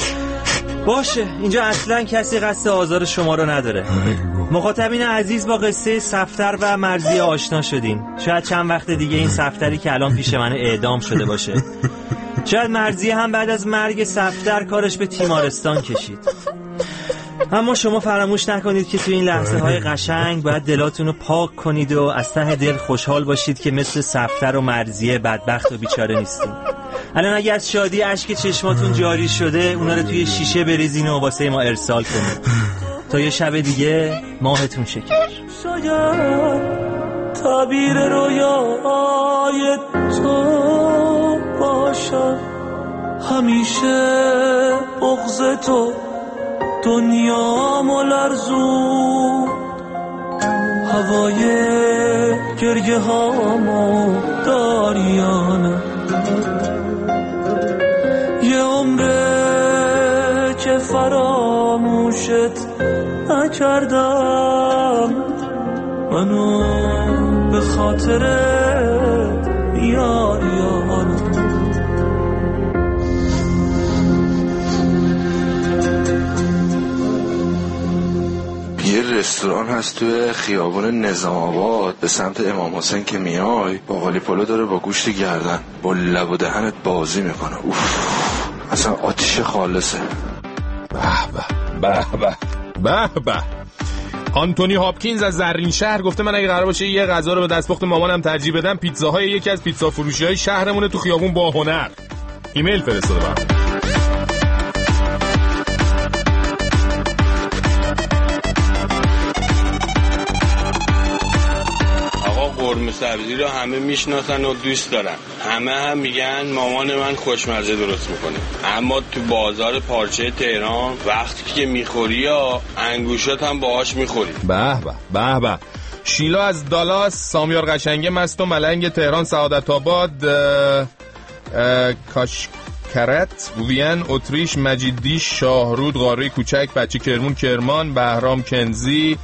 باشه اینجا اصلا کسی قصد آزار شما رو نداره. مخاطبین عزیز با قصه صفدر و مرضیه آشنا شدین. شاید چند وقت دیگه این صفدری که الان پیش من اعدام شده باشه، شاید مرضیه هم بعد از مرگ صفدر کارش به تیمارستان کشید. اما شما فراموش نکنید که تو این لحظه های قشنگ باید دلاتون رو پاک کنید و از ته دل خوشحال باشید که مثل صفدر و مرضیه بدبخت و بیچاره نیستیم. الان اگه از شادی اشک چشماتون جاری شده اونا رو توی شیشه بریزین و واسه ما ارسال کنید تا یه شب دیگه ماهتون شکر. شاید تعبیر رویای تو باشم، همیشه بغض تو دنیامو لرزون، هوای گریه هامو داریانه، یه عمره که فراموشت نکردم، منو به خاطر یاریانه. یه رستوران هست توی خیابون نظام آباد به سمت امام حسین که میای، باقالی پلو داره با گوشت گردن، با لب و دهنت بازی میکنه. اوف اصلا آتیش خالصه. به به به به به به. آنتونی هاپکینز از زرین شهر گفته من اگه قرار باشه یه غذا رو به دستپخت مامانم ترجیح بدم، پیتزاهای یکی از پیتزا فروشی‌های شهرمونه تو خیابون با هنر. ایمیل فرستاده برام. قرمه سبزی رو همه میشناسن و دوست دارن، همه هم میگن مامان من خوشمزه درست میکنه، اما تو بازار پارچه تهران وقتی که میخوری یا انگوشات هم باهاش میخوری. به به به به. شیلا از دالاس، سامیار قشنگه مست و ملنگ تهران، سعادت آباد، کاشکرت، وین، اتریش، مجیدی، شاهرود، قاره کوچک، بچه کرمون کرمان، بهرام کنزی،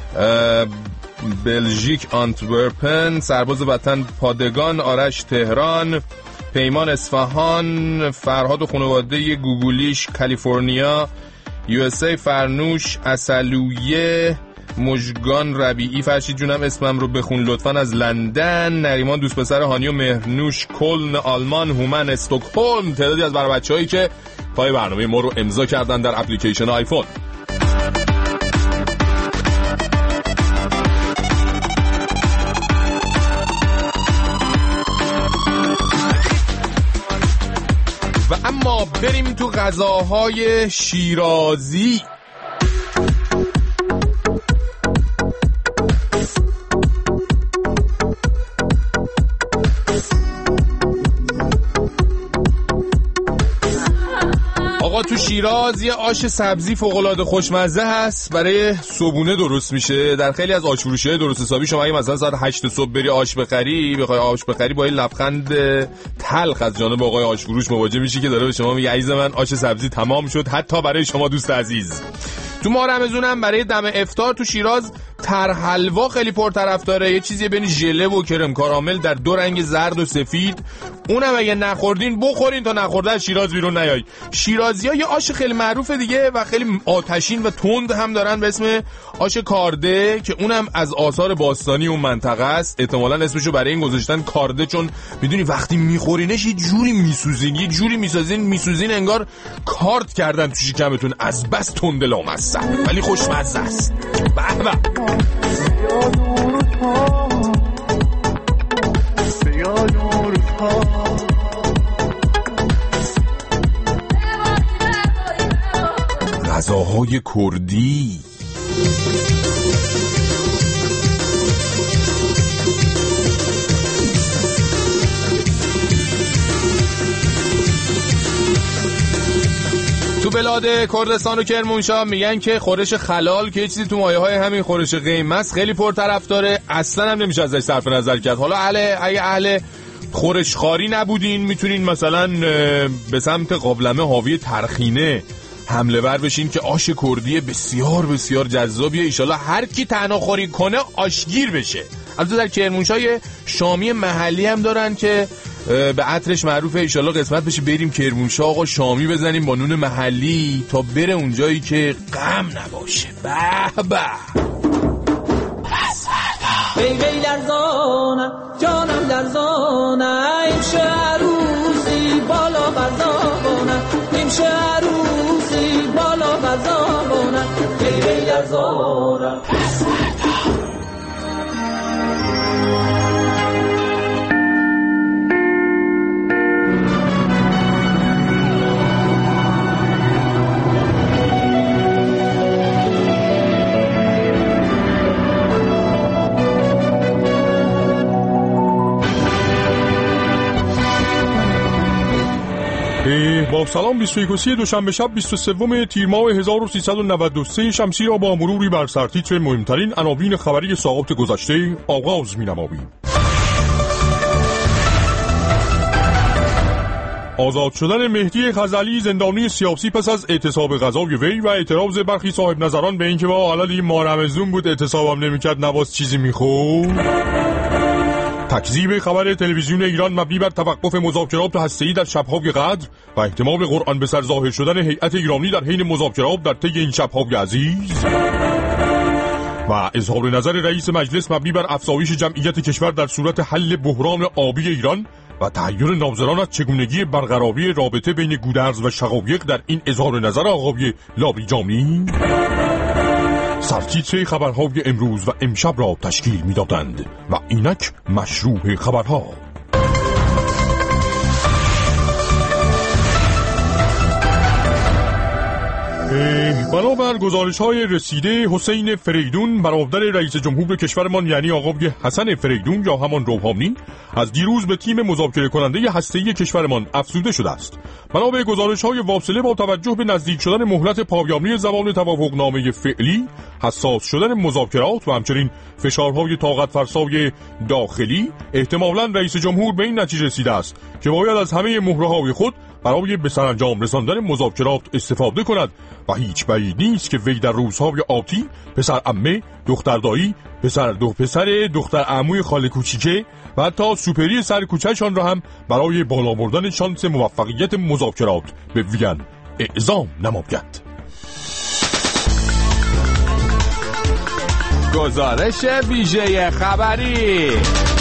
بلژیک آنتورپن، سرباز وطن پادگان، آرش تهران، پیمان اصفهان، فرهاد و خانواده گوگولیش کالیفرنیا، یو اس ای فرنوش، اصلویه، مژگان ربیعی، فرشید جونم اسمم رو بخون لطفاً از لندن، نریمان دوست پسر هانی و مهرنوش کلن آلمان، هومن استکهلم، تعدادی از برای بچه‌هایی که پای برنامه ما رو امضا کردن در اپلیکیشن آیفون. و اما بریم تو غذاهای شیرازی. آقا تو شیراز یه آش سبزی فوق‌العاده خوشمزه هست، برای صبحونه درست میشه. در خیلی از آش فروشی‌های درست حسابی شما اگه مثلا ساعت هشت صبح بری آش بخری، بخوای آش بخری با این لبخند تلخ از جانب آقای آش فروش مواجه میشی که داره به شما میگه عزیز من آش سبزی تمام شد، حتی برای شما دوست عزیز. تو ماه رمضان هم برای دم افطار تو شیراز تر حلوا خیلی پرطرفداره، یه چیزی بین ژله و کرم کارامل در دو رنگ زرد و سفید. اونم اگه نخوردین بخورین تا نخورده از شیراز بیرون نیای. شیرازی‌ها یه آش خیلی معروفه دیگه و خیلی آتشین و تند هم دارن به اسم آش کارده که اونم از آثار باستانی اون منطقه است. احتمالاً اسمشو برای این گذاشتن کارده چون میدونی وقتی میخورینش یه جوری میسوزین، یه جوری میسازین میسوزین انگار کارت کردن تو شکمتون، از بس تند لامصب ولی خوشمزه است. به به. غذاهای کردی. تو بلاد کردستان و کرمانشاه میگن که خورش خلال که یه چیزی تو مایه های همین خورش قیمه است خیلی پرطرفداره، اصلا هم نمیشه ازش صرف نظر کرد. حالا اهل اگه اهل خورش خاری نبودین میتونین مثلا به سمت قابلمه حاوی ترخینه حمله ور بشین که آش کردی بسیار بسیار جذابیه. ایشالا هر کی تنها خوری کنه آشگیر بشه. البته در کرمانشاه شامی محلی هم دارن که به عطرش معروفه. ایشالا قسمت بشه بریم کرمانشاه آقا شامی بزنیم با نون محلی تا بره اونجایی که غم نباشه. به به. وی وی لرزانم جانم لرزانم، این عروسی بالا برزانم، این عروسی بالا برزانم، وی وی لرزانم. با سلام، بیست و یک و سی دوشنبه شب بیست و سوم تیر ماه هزار و سیصد و نود و سه شمسی را با مروری بر سرتیتر مهمترین عناوین خبری ساعات گذشته آغاز می‌نماییم. آزاد شدن مهدی خزعلی زندانی سیاسی پس از اعتصاب غذای وی و اعتراض برخی صاحب نظران به اینکه با عللی ما رمضون بود اعتصابم نمی‌کرد نواز چیزی می‌خورد. تکذیب خبر تلویزیون ایران مبنی بر توقف مذاکرات هسته‌ای در شب‌های قدر و احتمال قرآن به سر ظاهر شدن هیئت ایرانی در حین مذاکرات در طی این شب‌های عزیز و اظهار نظر رئیس مجلس مبنی بر افزایش جمعیت کشور در صورت حل بحران آبی ایران و تحیر ناظران از چگونگی برقراری رابطه بین گودرز و شقایق در این اظهار نظر آقای لاریجانی سرتیتر خبرهای امروز و امشب را تشکیل می‌دادند و اینک مشروع خبرها. بنابر گزارش‌های رسیده حسین فریدون برادر رئیس جمهور کشورمان یعنی آقای حسن فریدون یا همان روحانی از دیروز به تیم مذاکره کننده هسته‌ای کشورمان افزوده شده است. بنابر گزارش‌های واصله با توجه به نزدیک شدن مهلت پایانی زمان توافقنامه فعلی، حساس شدن مذاکرات و همچنین فشارهای طاقت فرسای داخلی، احتمالاً رئیس جمهور به این نتیجه رسیده است که باید از همه مهره‌های خود برای به سرانجام رساندن مذاکرات استفاده کند و هیچ بعید نیست که وی در روزهای آتی پسر عمه، دختر دایی، پسر دو پسر، دختر عموی خاله کوچیکه و حتی سوپری سر کوچه‌شان را هم برای بالا بردن شانس موفقیت مذاکرات به وین اعزام نماید. گزارش ویژه خبری.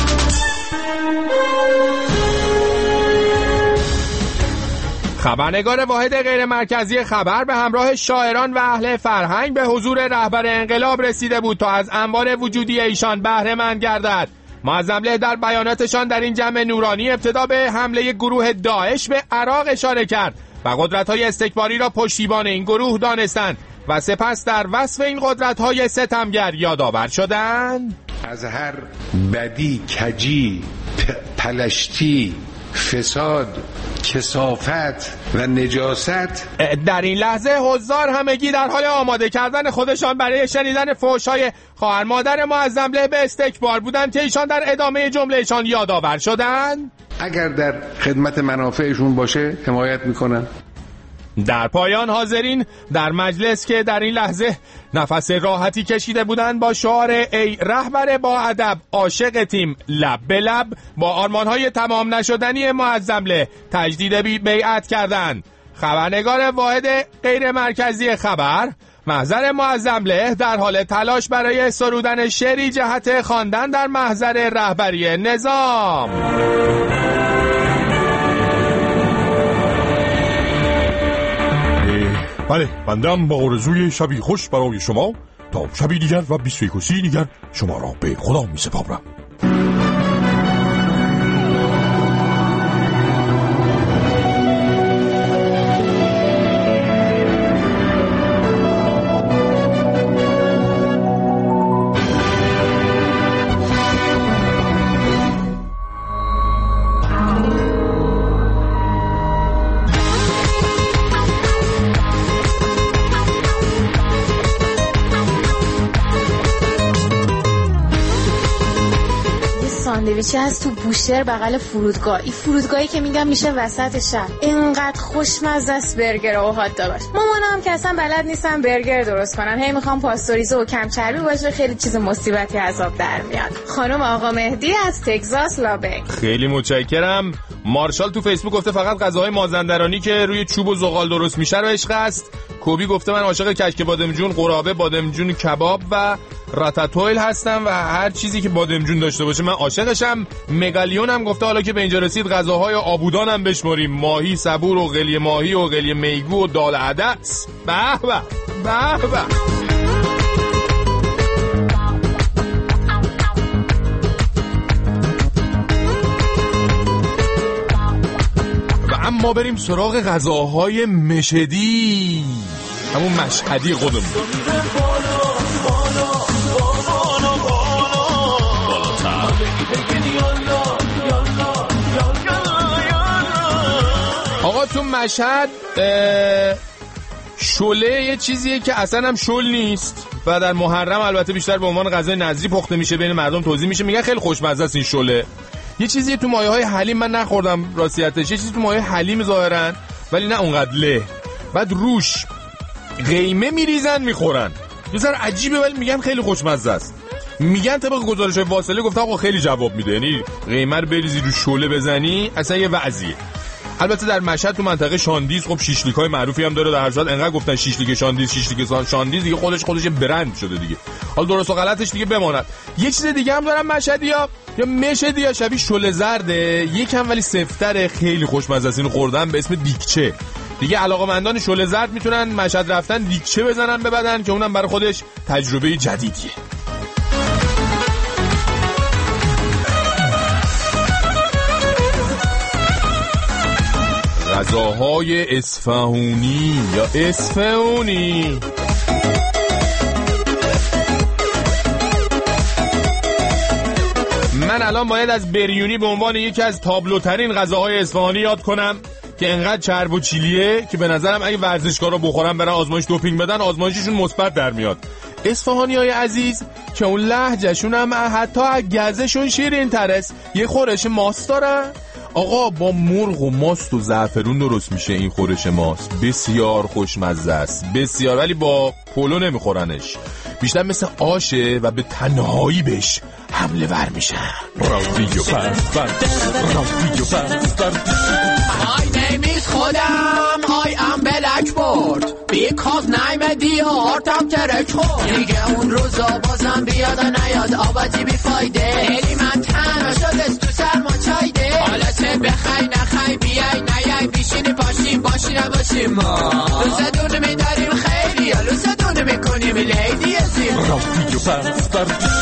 خبرنگار واحد غیر مرکزی خبر به همراه شاعران و اهل فرهنگ به حضور رهبر انقلاب رسیده بود تا از انبار وجودی ایشان بهره مند گردد. معظمله در بیاناتشان در این جمع نورانی ابتدا به حمله گروه داعش به عراق اشاره کرد و قدرت‌های استکباری را پشتیبان این گروه دانستند و سپس در وصف این قدرت‌های ستمگر یادآور شدند از هر بدی، کجی، پلشتی، فساد، کثافت و نجاست. در این لحظه حضار همگی در حال آماده کردن خودشان برای شنیدن فحش‌های خواهر مادر معظمله به استکبار بودند که ایشان در ادامه جملهشان یادآور شدند اگر در خدمت منافعشون باشه حمایت میکنن. در پایان حاضرین در مجلس که در این لحظه نفس راحتی کشیده بودند با شعار ای رهبر با ادب عاشق تیم لب به لب با آرمانهای تمام نشدنی معظمله تجدید بیعت کردند. خبرنگار واحد غیر مرکزی خبر محضر معظمله در حال تلاش برای سرودن شعری جهت خواندن در محضر رهبری نظام. بله، بندم با آرزوی شبی خوش برای شما تا شبی دیگر و بیست و یک و سی دیگر شما را به خدا می سپارم. ساندویچی هست تو بوشهر بغل فرودگاه. این فرودگاهی که میگم میشه وسط شهر. اینقدر خوشمزه است برگر و هات داگاش. مامانم که اصلا بلد نیستن برگر درست کنن. هی میخوام پاستوریزه و کم چربی باشه. خیلی چیز مصیبتی عذاب در میاد. خانم آقا مهدی از تگزاس لابک. خیلی متشکرم. مارشال تو فیسبوک گفته فقط غذاهای مازندرانی که روی چوب و زغال درست میشه رو عشق است. کوبی گفته من عاشق کشک بادمجون، قرابه، بادمجون کباب و راتاتویل هستم و هر چیزی که بادمجون داشته باشه من عاشقشم. مگالیون هم گفته حالا که به اینجا رسید غذاهای آبودان هم بشماریم، ماهی صبور و قلی ماهی و قلی میگو و دال عدس. به به به به. و اما بریم سراغ غذاهای مشهدی، همون مشهدی خودمون. آقا تو مشهد شله یه چیزیه که اصلا هم شل نیست و در محرم البته بیشتر به عنوان غذای نظری پخته میشه، بین مردم توزیع میشه، میگن خیلی خوشمزه است این شله. یه چیزیه تو مایه های حلیم، من نخوردم راستیتش، یه چیزی تو مایه حلیم ظاهرن ولی نه اونقدر له، بعد روش قیمه میریزن میخورن، یه ذره عجیبه ولی میگن خیلی خوشمزه است. میگن طبق گزارش واصله گفته آقا خیلی جواب میده، یعنی قیمه رو بریزی رو شله بزنی اصلا یه وضعیه. البته در مشهد تو منطقه شاندیز خب شیشلیک‌های معروفی هم داره، در هر صورت انقدر گفتن شیشلیک شاندیز شیشلیک شاندیز دیگه خودش خودش برند شده دیگه. حالا درست و غلطش دیگه بماند. یه چیز دیگه هم دارن مشهدی‌ها یا مشهدی‌ها شبیه شله زرده، یکم ولی سفتره، خیلی خوشمزه است، اینو خوردن، به اسم دیکچه. دیگه علاقه‌مندان شله زرد میتونن مشهد رفتن دیکچه بزنن به بدن که اونم برای خودش تجربه جدیدیه. غذاهای اصفهانی یا اصفهانی. من الان باید از بریونی به عنوان یکی از تابلوترین غذاهای اصفهانی یاد کنم که انقدر چرب و چیلیه که به نظرم اگه ورزشکارا بخورن برن آزمایش دوپینگ بدن آزمایششون مثبت در میاد. اصفهانیای عزیز که اون لهجهشون هم حتی گزشون شیرین ترست، یه خورش ماست دارن. آقا با مرغ و ماست و زعفرون درست میشه این خورش ماست، بسیار خوشمزه است بسیار، ولی با پلو نمیخورنش، بیشتر مثل آشه و به تنهایی بهش حمله ور میشن. رادیو فرفر رادیو فرفر. My name is خودم I am Blackboard. بیکاز نیمدی و هارتم ترک خود دیگه اون روزا بازم بیاد و نیاد آبادی بی فایده هلی من تنها شد تو سرما چایده حالا چه بخوای نخوای بیای نیای بیشینی پاشیم باشی نباشیم ما لوسه دونه میداریم خیلی یا لوسه دونه میکنیم لیدی زیر رافتی و پس بردی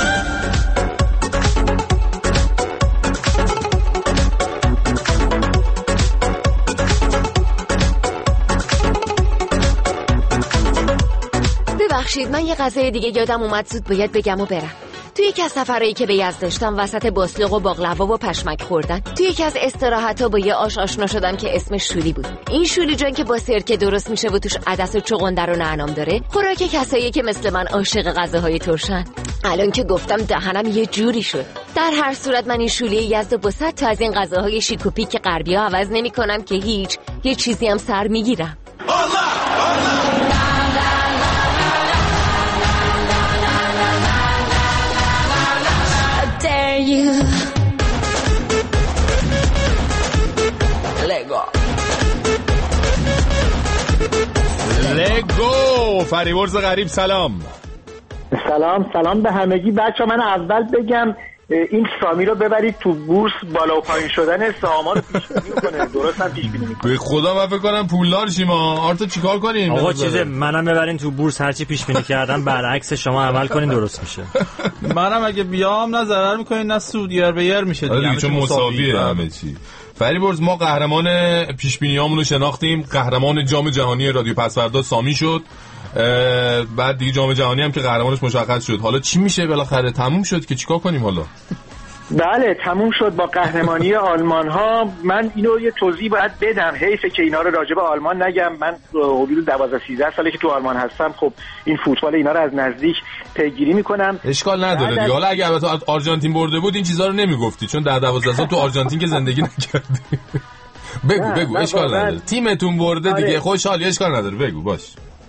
ببخشید من یه غذای دیگه یادم اومد زود باید بگم و برم. توی یکی از سفرهایی که به یزد داشتم وسط باسلق و باقلوا و پشمک خوردن توی یکی از استراحت‌ها با یه آش آشنا شدم که اسمش شولی بود. این شولی جان که با سرکه درست میشه و توش عدس و چغندر و نعنام داره خوراک کسایی که مثل من عاشق غذاهای ترشن. الان که گفتم دهنم یه جوری شد. در هر صورت من این شولی یزد با صد تا از این غذاهای شیک و پیک غربی‌ها عوض نمی‌کنم که هیچ یه چیزی هم سر میگیرم. لگو فریورز غریب سلام. سلام سلام به همگی. بچه من اول بگم این سامی رو ببرید تو بورس بالا و پایین شدن سهام‌ها رو پیش بینی کنه. درست هم پیش بینی می‌کنه. به خدا من فکر کنم پولدار شیم. آرتو چیکار کنیم؟ آقا چیزه منم ببرین تو بورس هرچی پیش بینی کردم برعکس شما عمل کنین درست میشه. منم اگه بیام نه ضرر می‌کنین نه سود یر به یر میشه دیگه. چون مساویه همه چی. فریبرز ما قهرمان پیش بینیامون رو شناختیم. قهرمان جام جهانی رادیو پسوردا سامی شد. بعد دیگه جام جهانی هم که قهرمانش مشخص شد. حالا چی میشه بالاخره؟ تموم شد که چیکار کنیم حالا؟ بله تموم شد با قهرمانی آلمان ها. من اینو یه توضیح باید بدم، حیفه که اینا رو راجع به آلمان نگم. من حدود دوازده سیزده ساله که تو آلمان هستم، خب این فوتبال اینا رو از نزدیک پیگیری میکنم. اشکال نداره دیگه. حالا اگه البته آرژانتین برده بود این چیزا رو نمیگفتی، چون در دوازده سال تو آرژانتین که زندگی نکردی. بگو بگو اشکال نداره. تیمتون برده دیگه، خوشحالی، اشکال نداره، بگو باش.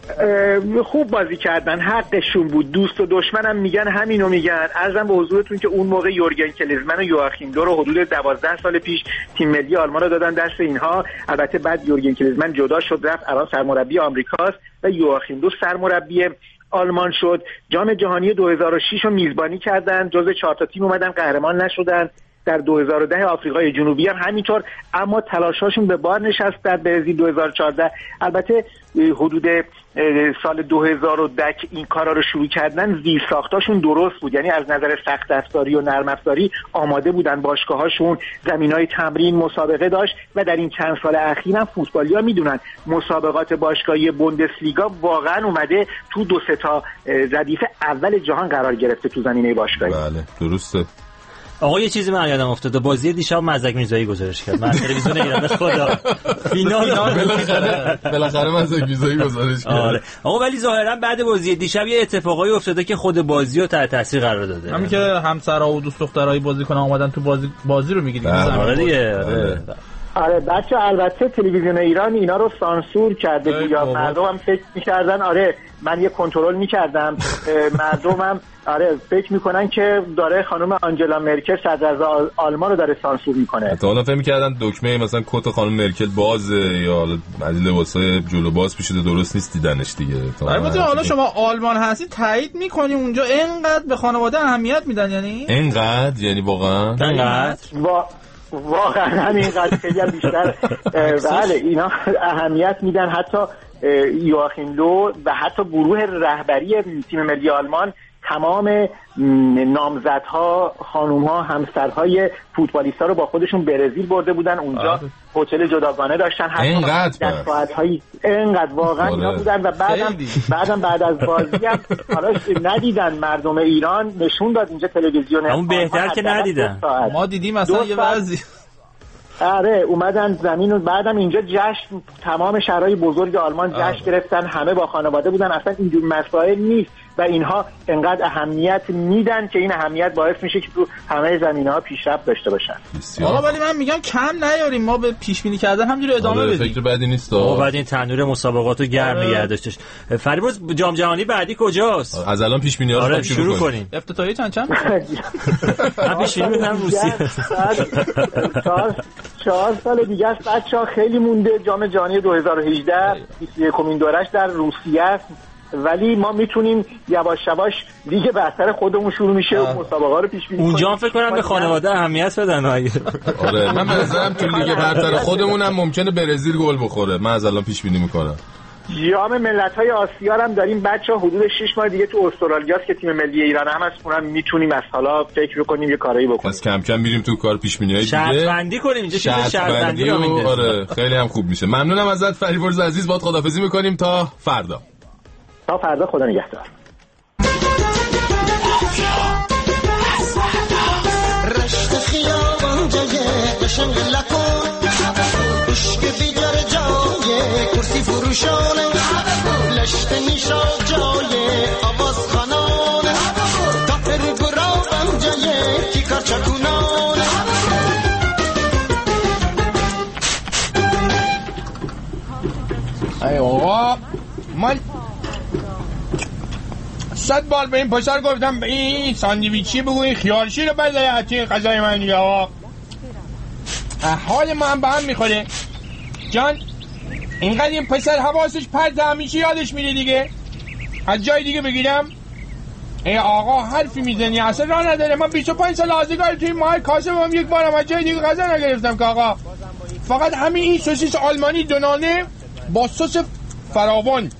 خوب بازی کردن، حقشون بود. دوست و دشمنم میگن همینو میگن. عرضم به حضورتون که اون موقع یورگن کلیزمن و یواخیم لو رو حدود دوازده سال پیش تیم ملی آلمان رو دادن دست اینها. البته بعد یورگن کلیزمن جدا شد رفت، الان سرمربی آمریکاست و یواخیم لو سرمربی آلمان شد. جام جهانی دو هزار و شش رو میزبانی کردن، جزو چهار تا تیم اومدن، قهرمان نشدن. در دو هزار و ده آفریقای جنوبی هم همینطور، اما تلاشاشون به بار نشست. در برزیل دو هزار و چهارده البته حدود سال دو هزار و ده این کارا رو شروع کردن زیر ساختاشون درست بود، یعنی از نظر سخت افزاری و نرم افزاری آماده بودن. باشگاهاشون زمینای تمرین مسابقه داشت و در این چند سال اخیر هم فوتبالی‌ها میدونن مسابقات باشگاهی بوندسلیگا واقعا اومده تو دو سه تا ردیف اول جهان قرار گرفته تو زمینه باشگاهی. بله درسته. آقا یه چیزی من یادم افتاد، بازی دیشب مزدک میرزایی گزارش کرد. من تلویزیون ایران به خدا فینال بالاخره بالاخره مزدک میرزایی گزارش کرد. آره آقا، ولی ظاهرا بعد بازی دیشب یه اتفاقایی افتاده که خود بازی رو تحت تاثیر قرار داده. همین که همسرها و دوست دخترای بازیکن اومدن تو بازی بازی رو میگیرید. آره دیگه. آره آره بچه البته تلویزیون ایران اینا رو سانسور کرده بود، یا مردم هم فکر می‌کردن. آره من یه کنترل می‌کردم، مردم هم آره فکر می‌کنن که داره خانم آنجلا مرکل صدراعظم آلمان رو داره سانسور می‌کنه. تا اونا فکر می‌کردن دکمه مثلا کت خانم مرکل بازه یا از لباسای جلو باز پیشیده درست نیست دیدنش دیگه. البته حالا شما آلمان هستی تایید می‌کنی اونجا اینقدر به خانواده اهمیت میدن؟ یعنی اینقدر یعنی واقعا اینقدر واقعا همینقدر خیلی هم بیشتر. بله اینا اهمیت میدن. حتی یواخیم لو و حتی گروه رهبری تیم ملی آلمان تمام نامزدها، خانومها، همسرهای فوتبالیستا رو با خودشون برزیل برده بودن. اونجا هتل جداگانه داشتن. اینقدر ساعت‌های اینقدر واقعا اینا بودن. و بعدم بعدم بعد از بازی هم حالا ندیدن مردم ایران، نشون داد اینجا تلویزیون. اون بهتر که ندیدن. ما دیدیم اصلا یه وضعی. آره اومدن زمین و بعدم اینجا جشن، تمام شهرهای بزرگ آلمان جشن گرفتن، همه با خانواده بودن. اصلا اینجور مسائل نیست و اینها انقدر اهمیت میدن که این اهمیت باعث میشه که تو همه زمینه‌ها پیشرفت داشته باشن. آقا ولی من میگم کم نیاریم، ما به پیش بینی کردن همینجوری ادامه بدیم. فکر بدی نیست. ما بعد این تنور مسابقاتو گرم نگه داشتش. فریبرز جام جهانی بعدی کجاست؟ از الان پیش بینی‌ها رو شروع کنیم. افتتاحیه چند چند؟ من پیش بینی می‌کنم روسیه. چهار چهار سال دیگه است بچه‌ها، خیلی مونده. جام جهانی دو هزار و هجده بیست و یکمین دورش در روسیه است، ولی ما میتونیم یواش یواش لیگ برتر خودمون شروع میشه و مسابقه رو پیش بینی کنیم. اونجا فکر کنم به خانواده اهمیت بدن. آره من به نظرم تو لیگ برتر خودمون هم ممکنه برزیل گل بخوره. من از الان پیش بینی میکنم. جام ملت‌های آسیا هم داریم بچه‌ها، حدود شش ماه دیگه تو استرالیا است که تیم ملی ایران هم هست. اونم میتونیم از حالا فکر کنیم یه کارایی بکنیم. پس کم کم میریم تو کار پیش بینی‌های دیگه. شرط بندی کنیم اینجا، چیز شرط بندی رو میندازیم. آره خیلی هم خوب میشه. ممنونم ازت فریبرز عزیز، باهات خداحافظی میکنیم تا فردا. تا فردا، خدا نگهدار. رشت خیابان جای قشنگ لکن عشق بیدار جای کرسی فروشانه لشت نیشا جای آواز خانانه تاپر گرابان جای کیکار چکونانه ای آقا من صد بار به این پسر گفتم به این ساندویچی بگو این خیارشی رو بده حتی غذای من دیگه. آقا حال من به هم میخوره جان. اینقدر این پسر حواسش پرت همیشه یادش میره دیگه. از جای دیگه بگیرم ای آقا حرفی میزنی اصلا راه نداره. من بیست و پنج سال آزگار توی ماه کاسه هم یک بارم از جای دیگه غذا نگرفتم که آقا. فقط همین این سوسیس آلمانی دونانه با سس فراوان.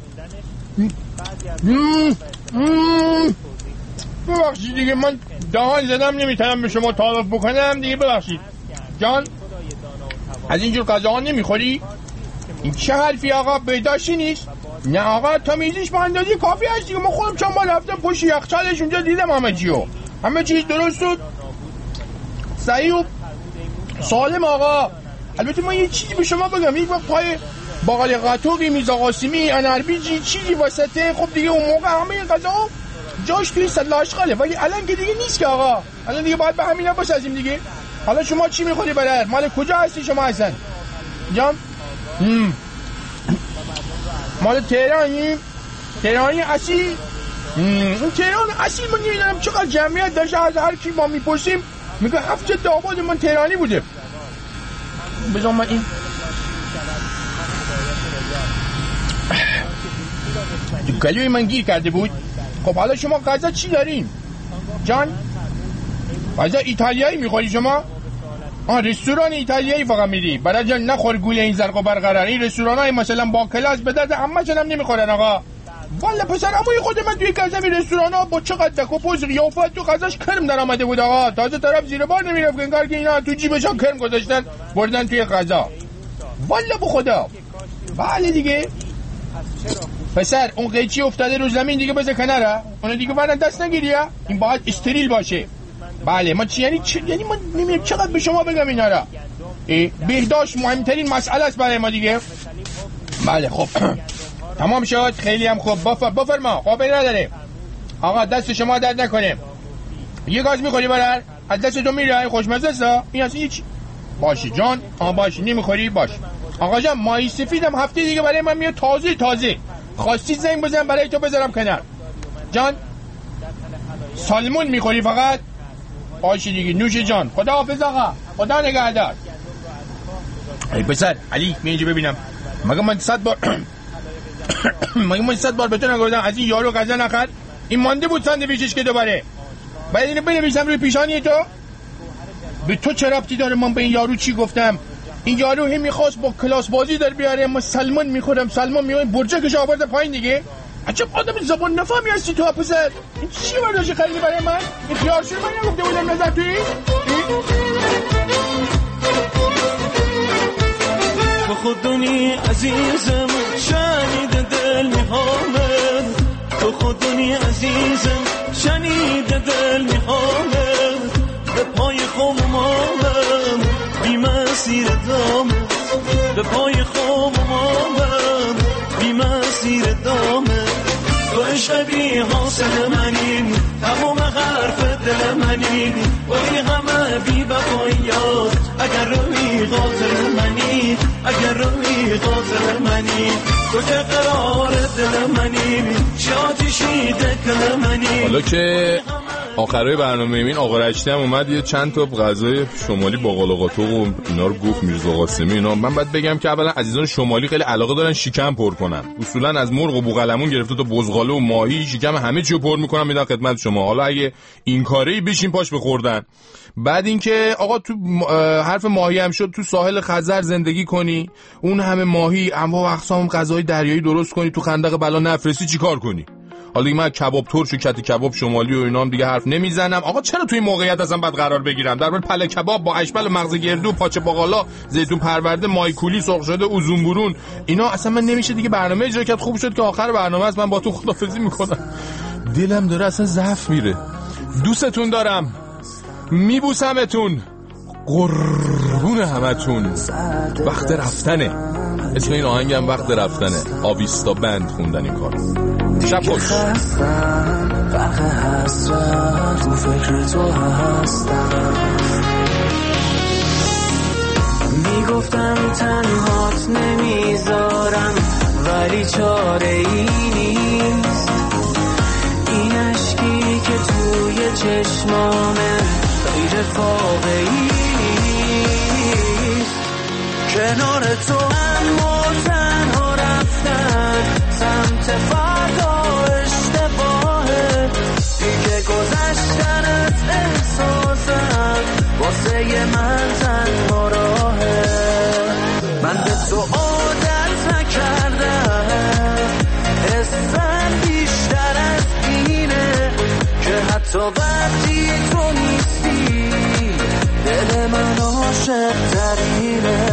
ببخشید دیگه من دهان زدم نمیتونم به شما تعارف بکنم دیگه، ببخشید جان. از اینجور غذاها نمیخوری؟ این چه حرفی آقا؟ بهداشتی نیست؟ نه آقا تمیزیش با اندازه کافی هست دیگه. ما خودم چند بار رفتم پشت یخچالش اونجا دیدم همه چیو، همه چیز درست و صحیح و سالم آقا. البته من یه چیزی به شما بگم، یک وقت پای باقالی قطوقی، میزا قاسمی، انربیجی چیزی واسطه. خب دیگه اون موقع همه این غذاها جاش توی سله آشغاله، ولی الان که دیگه نیست که آقا. الان دیگه باید به همینا بسازیم دیگه. حالا شما چی میخوری برادر؟ مال کجا هستی شما اصلا؟ جام هم. مال تهرانی؟ تهرانی اصیل؟ اون تهران اصیل من نمیدونم چقدر جمعیت داشته، از هر کی ما میپرسیم میگه هفت جد آباد من تهرانی بوده. بذار من این گلوی من گیر کرده بود. خب حالا شما غذا چی دارین جان؟ غذا ایتالیایی میخوری شما؟ آه رستوران ایتالیایی فقط میری برای جان. نخور گوله این زرق و برقرار. این رستوران های مثلا با کلاس به درد همه جنم نمیخورن آقا. والا پسر اموی خود من توی کازم این رستوران ها با چقدر دک و پوز قیافت تو غذاش کرم در آمده بود آقا. تازه طرف زیر بار نمیرفت که انگار که اینا تو جیبشان کرم گذاشتن بردن توی غذا. والا به خدا. بله دیگه پسر اون قیچی افتاده رو زمین دیگه بذار کناره، اون دیگه برن دست نگیری. این باید استریل باشه. بله ما چی یعنی چی یعنی من نمیدونم چقدر به شما بگم اینا را. بهداشت مهمترین مسئله است برای ما دیگه. بله خب تمام شد، خیلی هم خوب. بفر بفرما قابل نداره آقا، دست شما درد نکنه. یه گاز میخوری برار از دست تو میره خوشمزه است این اصلا هیچ. باشه جان آ باشه نمیخوری باش آقا جان. ماهی سفیدم هفته دیگه برای من میاد تازه تازه. خواستی زنگ بزن برای تو بذارم کنار جان. سالمون میخوری فقط؟ باشه دیگه نوش جان. خدا حافظ آقا، خدا نگهدار. ای پسر علی می اینجا ببینم. مگه من صد بار مگه من صد بار به تو نگفتم از این یارو غذا نخور؟ این مانده بود ساندویچش که دوباره باید اینو بنویسم روی پیشانی تو؟ به تو چه ربطی داره من به این یارو چی گفتم؟ این یارو هم میخواست با کلاس بازی در بیاره. ما سلمان میخورم سلمان میخورم برجکش آورده پایین دیگه. عجب آدم زبان نفهمی هستی تو پسر. این چی برداشتی خریدی برای من؟ این خیارشون من نگفته بودم نظر توی؟ تو خودونی عزیزم شنید دل میخوامه، تو خودونی عزیزم شنید دل میخوامه، به پای خمامم بی مسیر دامه، به پای خمامم بی مسیر دامه. تو عشق بی حاصل قاتل منی، اگر روی قاتل منی، تو که قرار دل منی، چه آتیشی دل منی. حالا که آخرای برنامه این آقا رشتی هم اومد یه چند تا غذای شمالی باقالا قاتق و اینا رو گفت میرزا قاسمی اینا. من باید بگم که اولا عزیزان شمالی خیلی علاقه دارن شکم پر کنن، اصولا از مرغ و بوقلمون گرفته تا بزغاله و ماهی شکم همه چیو پر میکنن میدن خدمت شما. حالا اگه این کاری بشین پاش بخوردن. بعد اینکه آقا تو حرف ماهی هم شد، تو ساحل خزر زندگی کنی، اون همه ماهی انواع و اقسام غذای دریایی درست کنی، تو خندق بلا نفرستی چیکار کنی؟ حالا دیگه من کباب ترش و کت کباب شمالی و اینا هم دیگه حرف نمیزنم. آقا چرا توی این موقعیت ازم بعد قرار بگیرم؟ در مورد پله کباب با اشبل و مغز گردو، پاچه باقالا، زیتون پرورده، ماهی کولی، سرخ شده، اوزون برون، اینا اصلا من نمیشه دیگه برنامه اجرا کرد. خوب شد که آخر برنامه است من با تو خدافظی میکنم. دلم داره اصلا ضعف میره. دوستتون دارم، میبوسمتون، قربون همتون. وقت رفتنه. اسم این آهنگم وقت رفتنه. آویستا بند خوندن این کار. شب خوش. فرق حسرت تو فکر تو هستم، میگفتم تنهات نمیذارم ولی چاره ای نیست. این عشقی که توی چشمامه غیر واقعی نیست. کنار تو اما تنها رفتن سمت فردا اشتباهه، دیگه گذشتن از احساسم واسه من تنها راهه. من به تو عادت نکردم، حسن بیشتر از اینه که حتی وقتی تو نیستی دل من عاشق ترینه.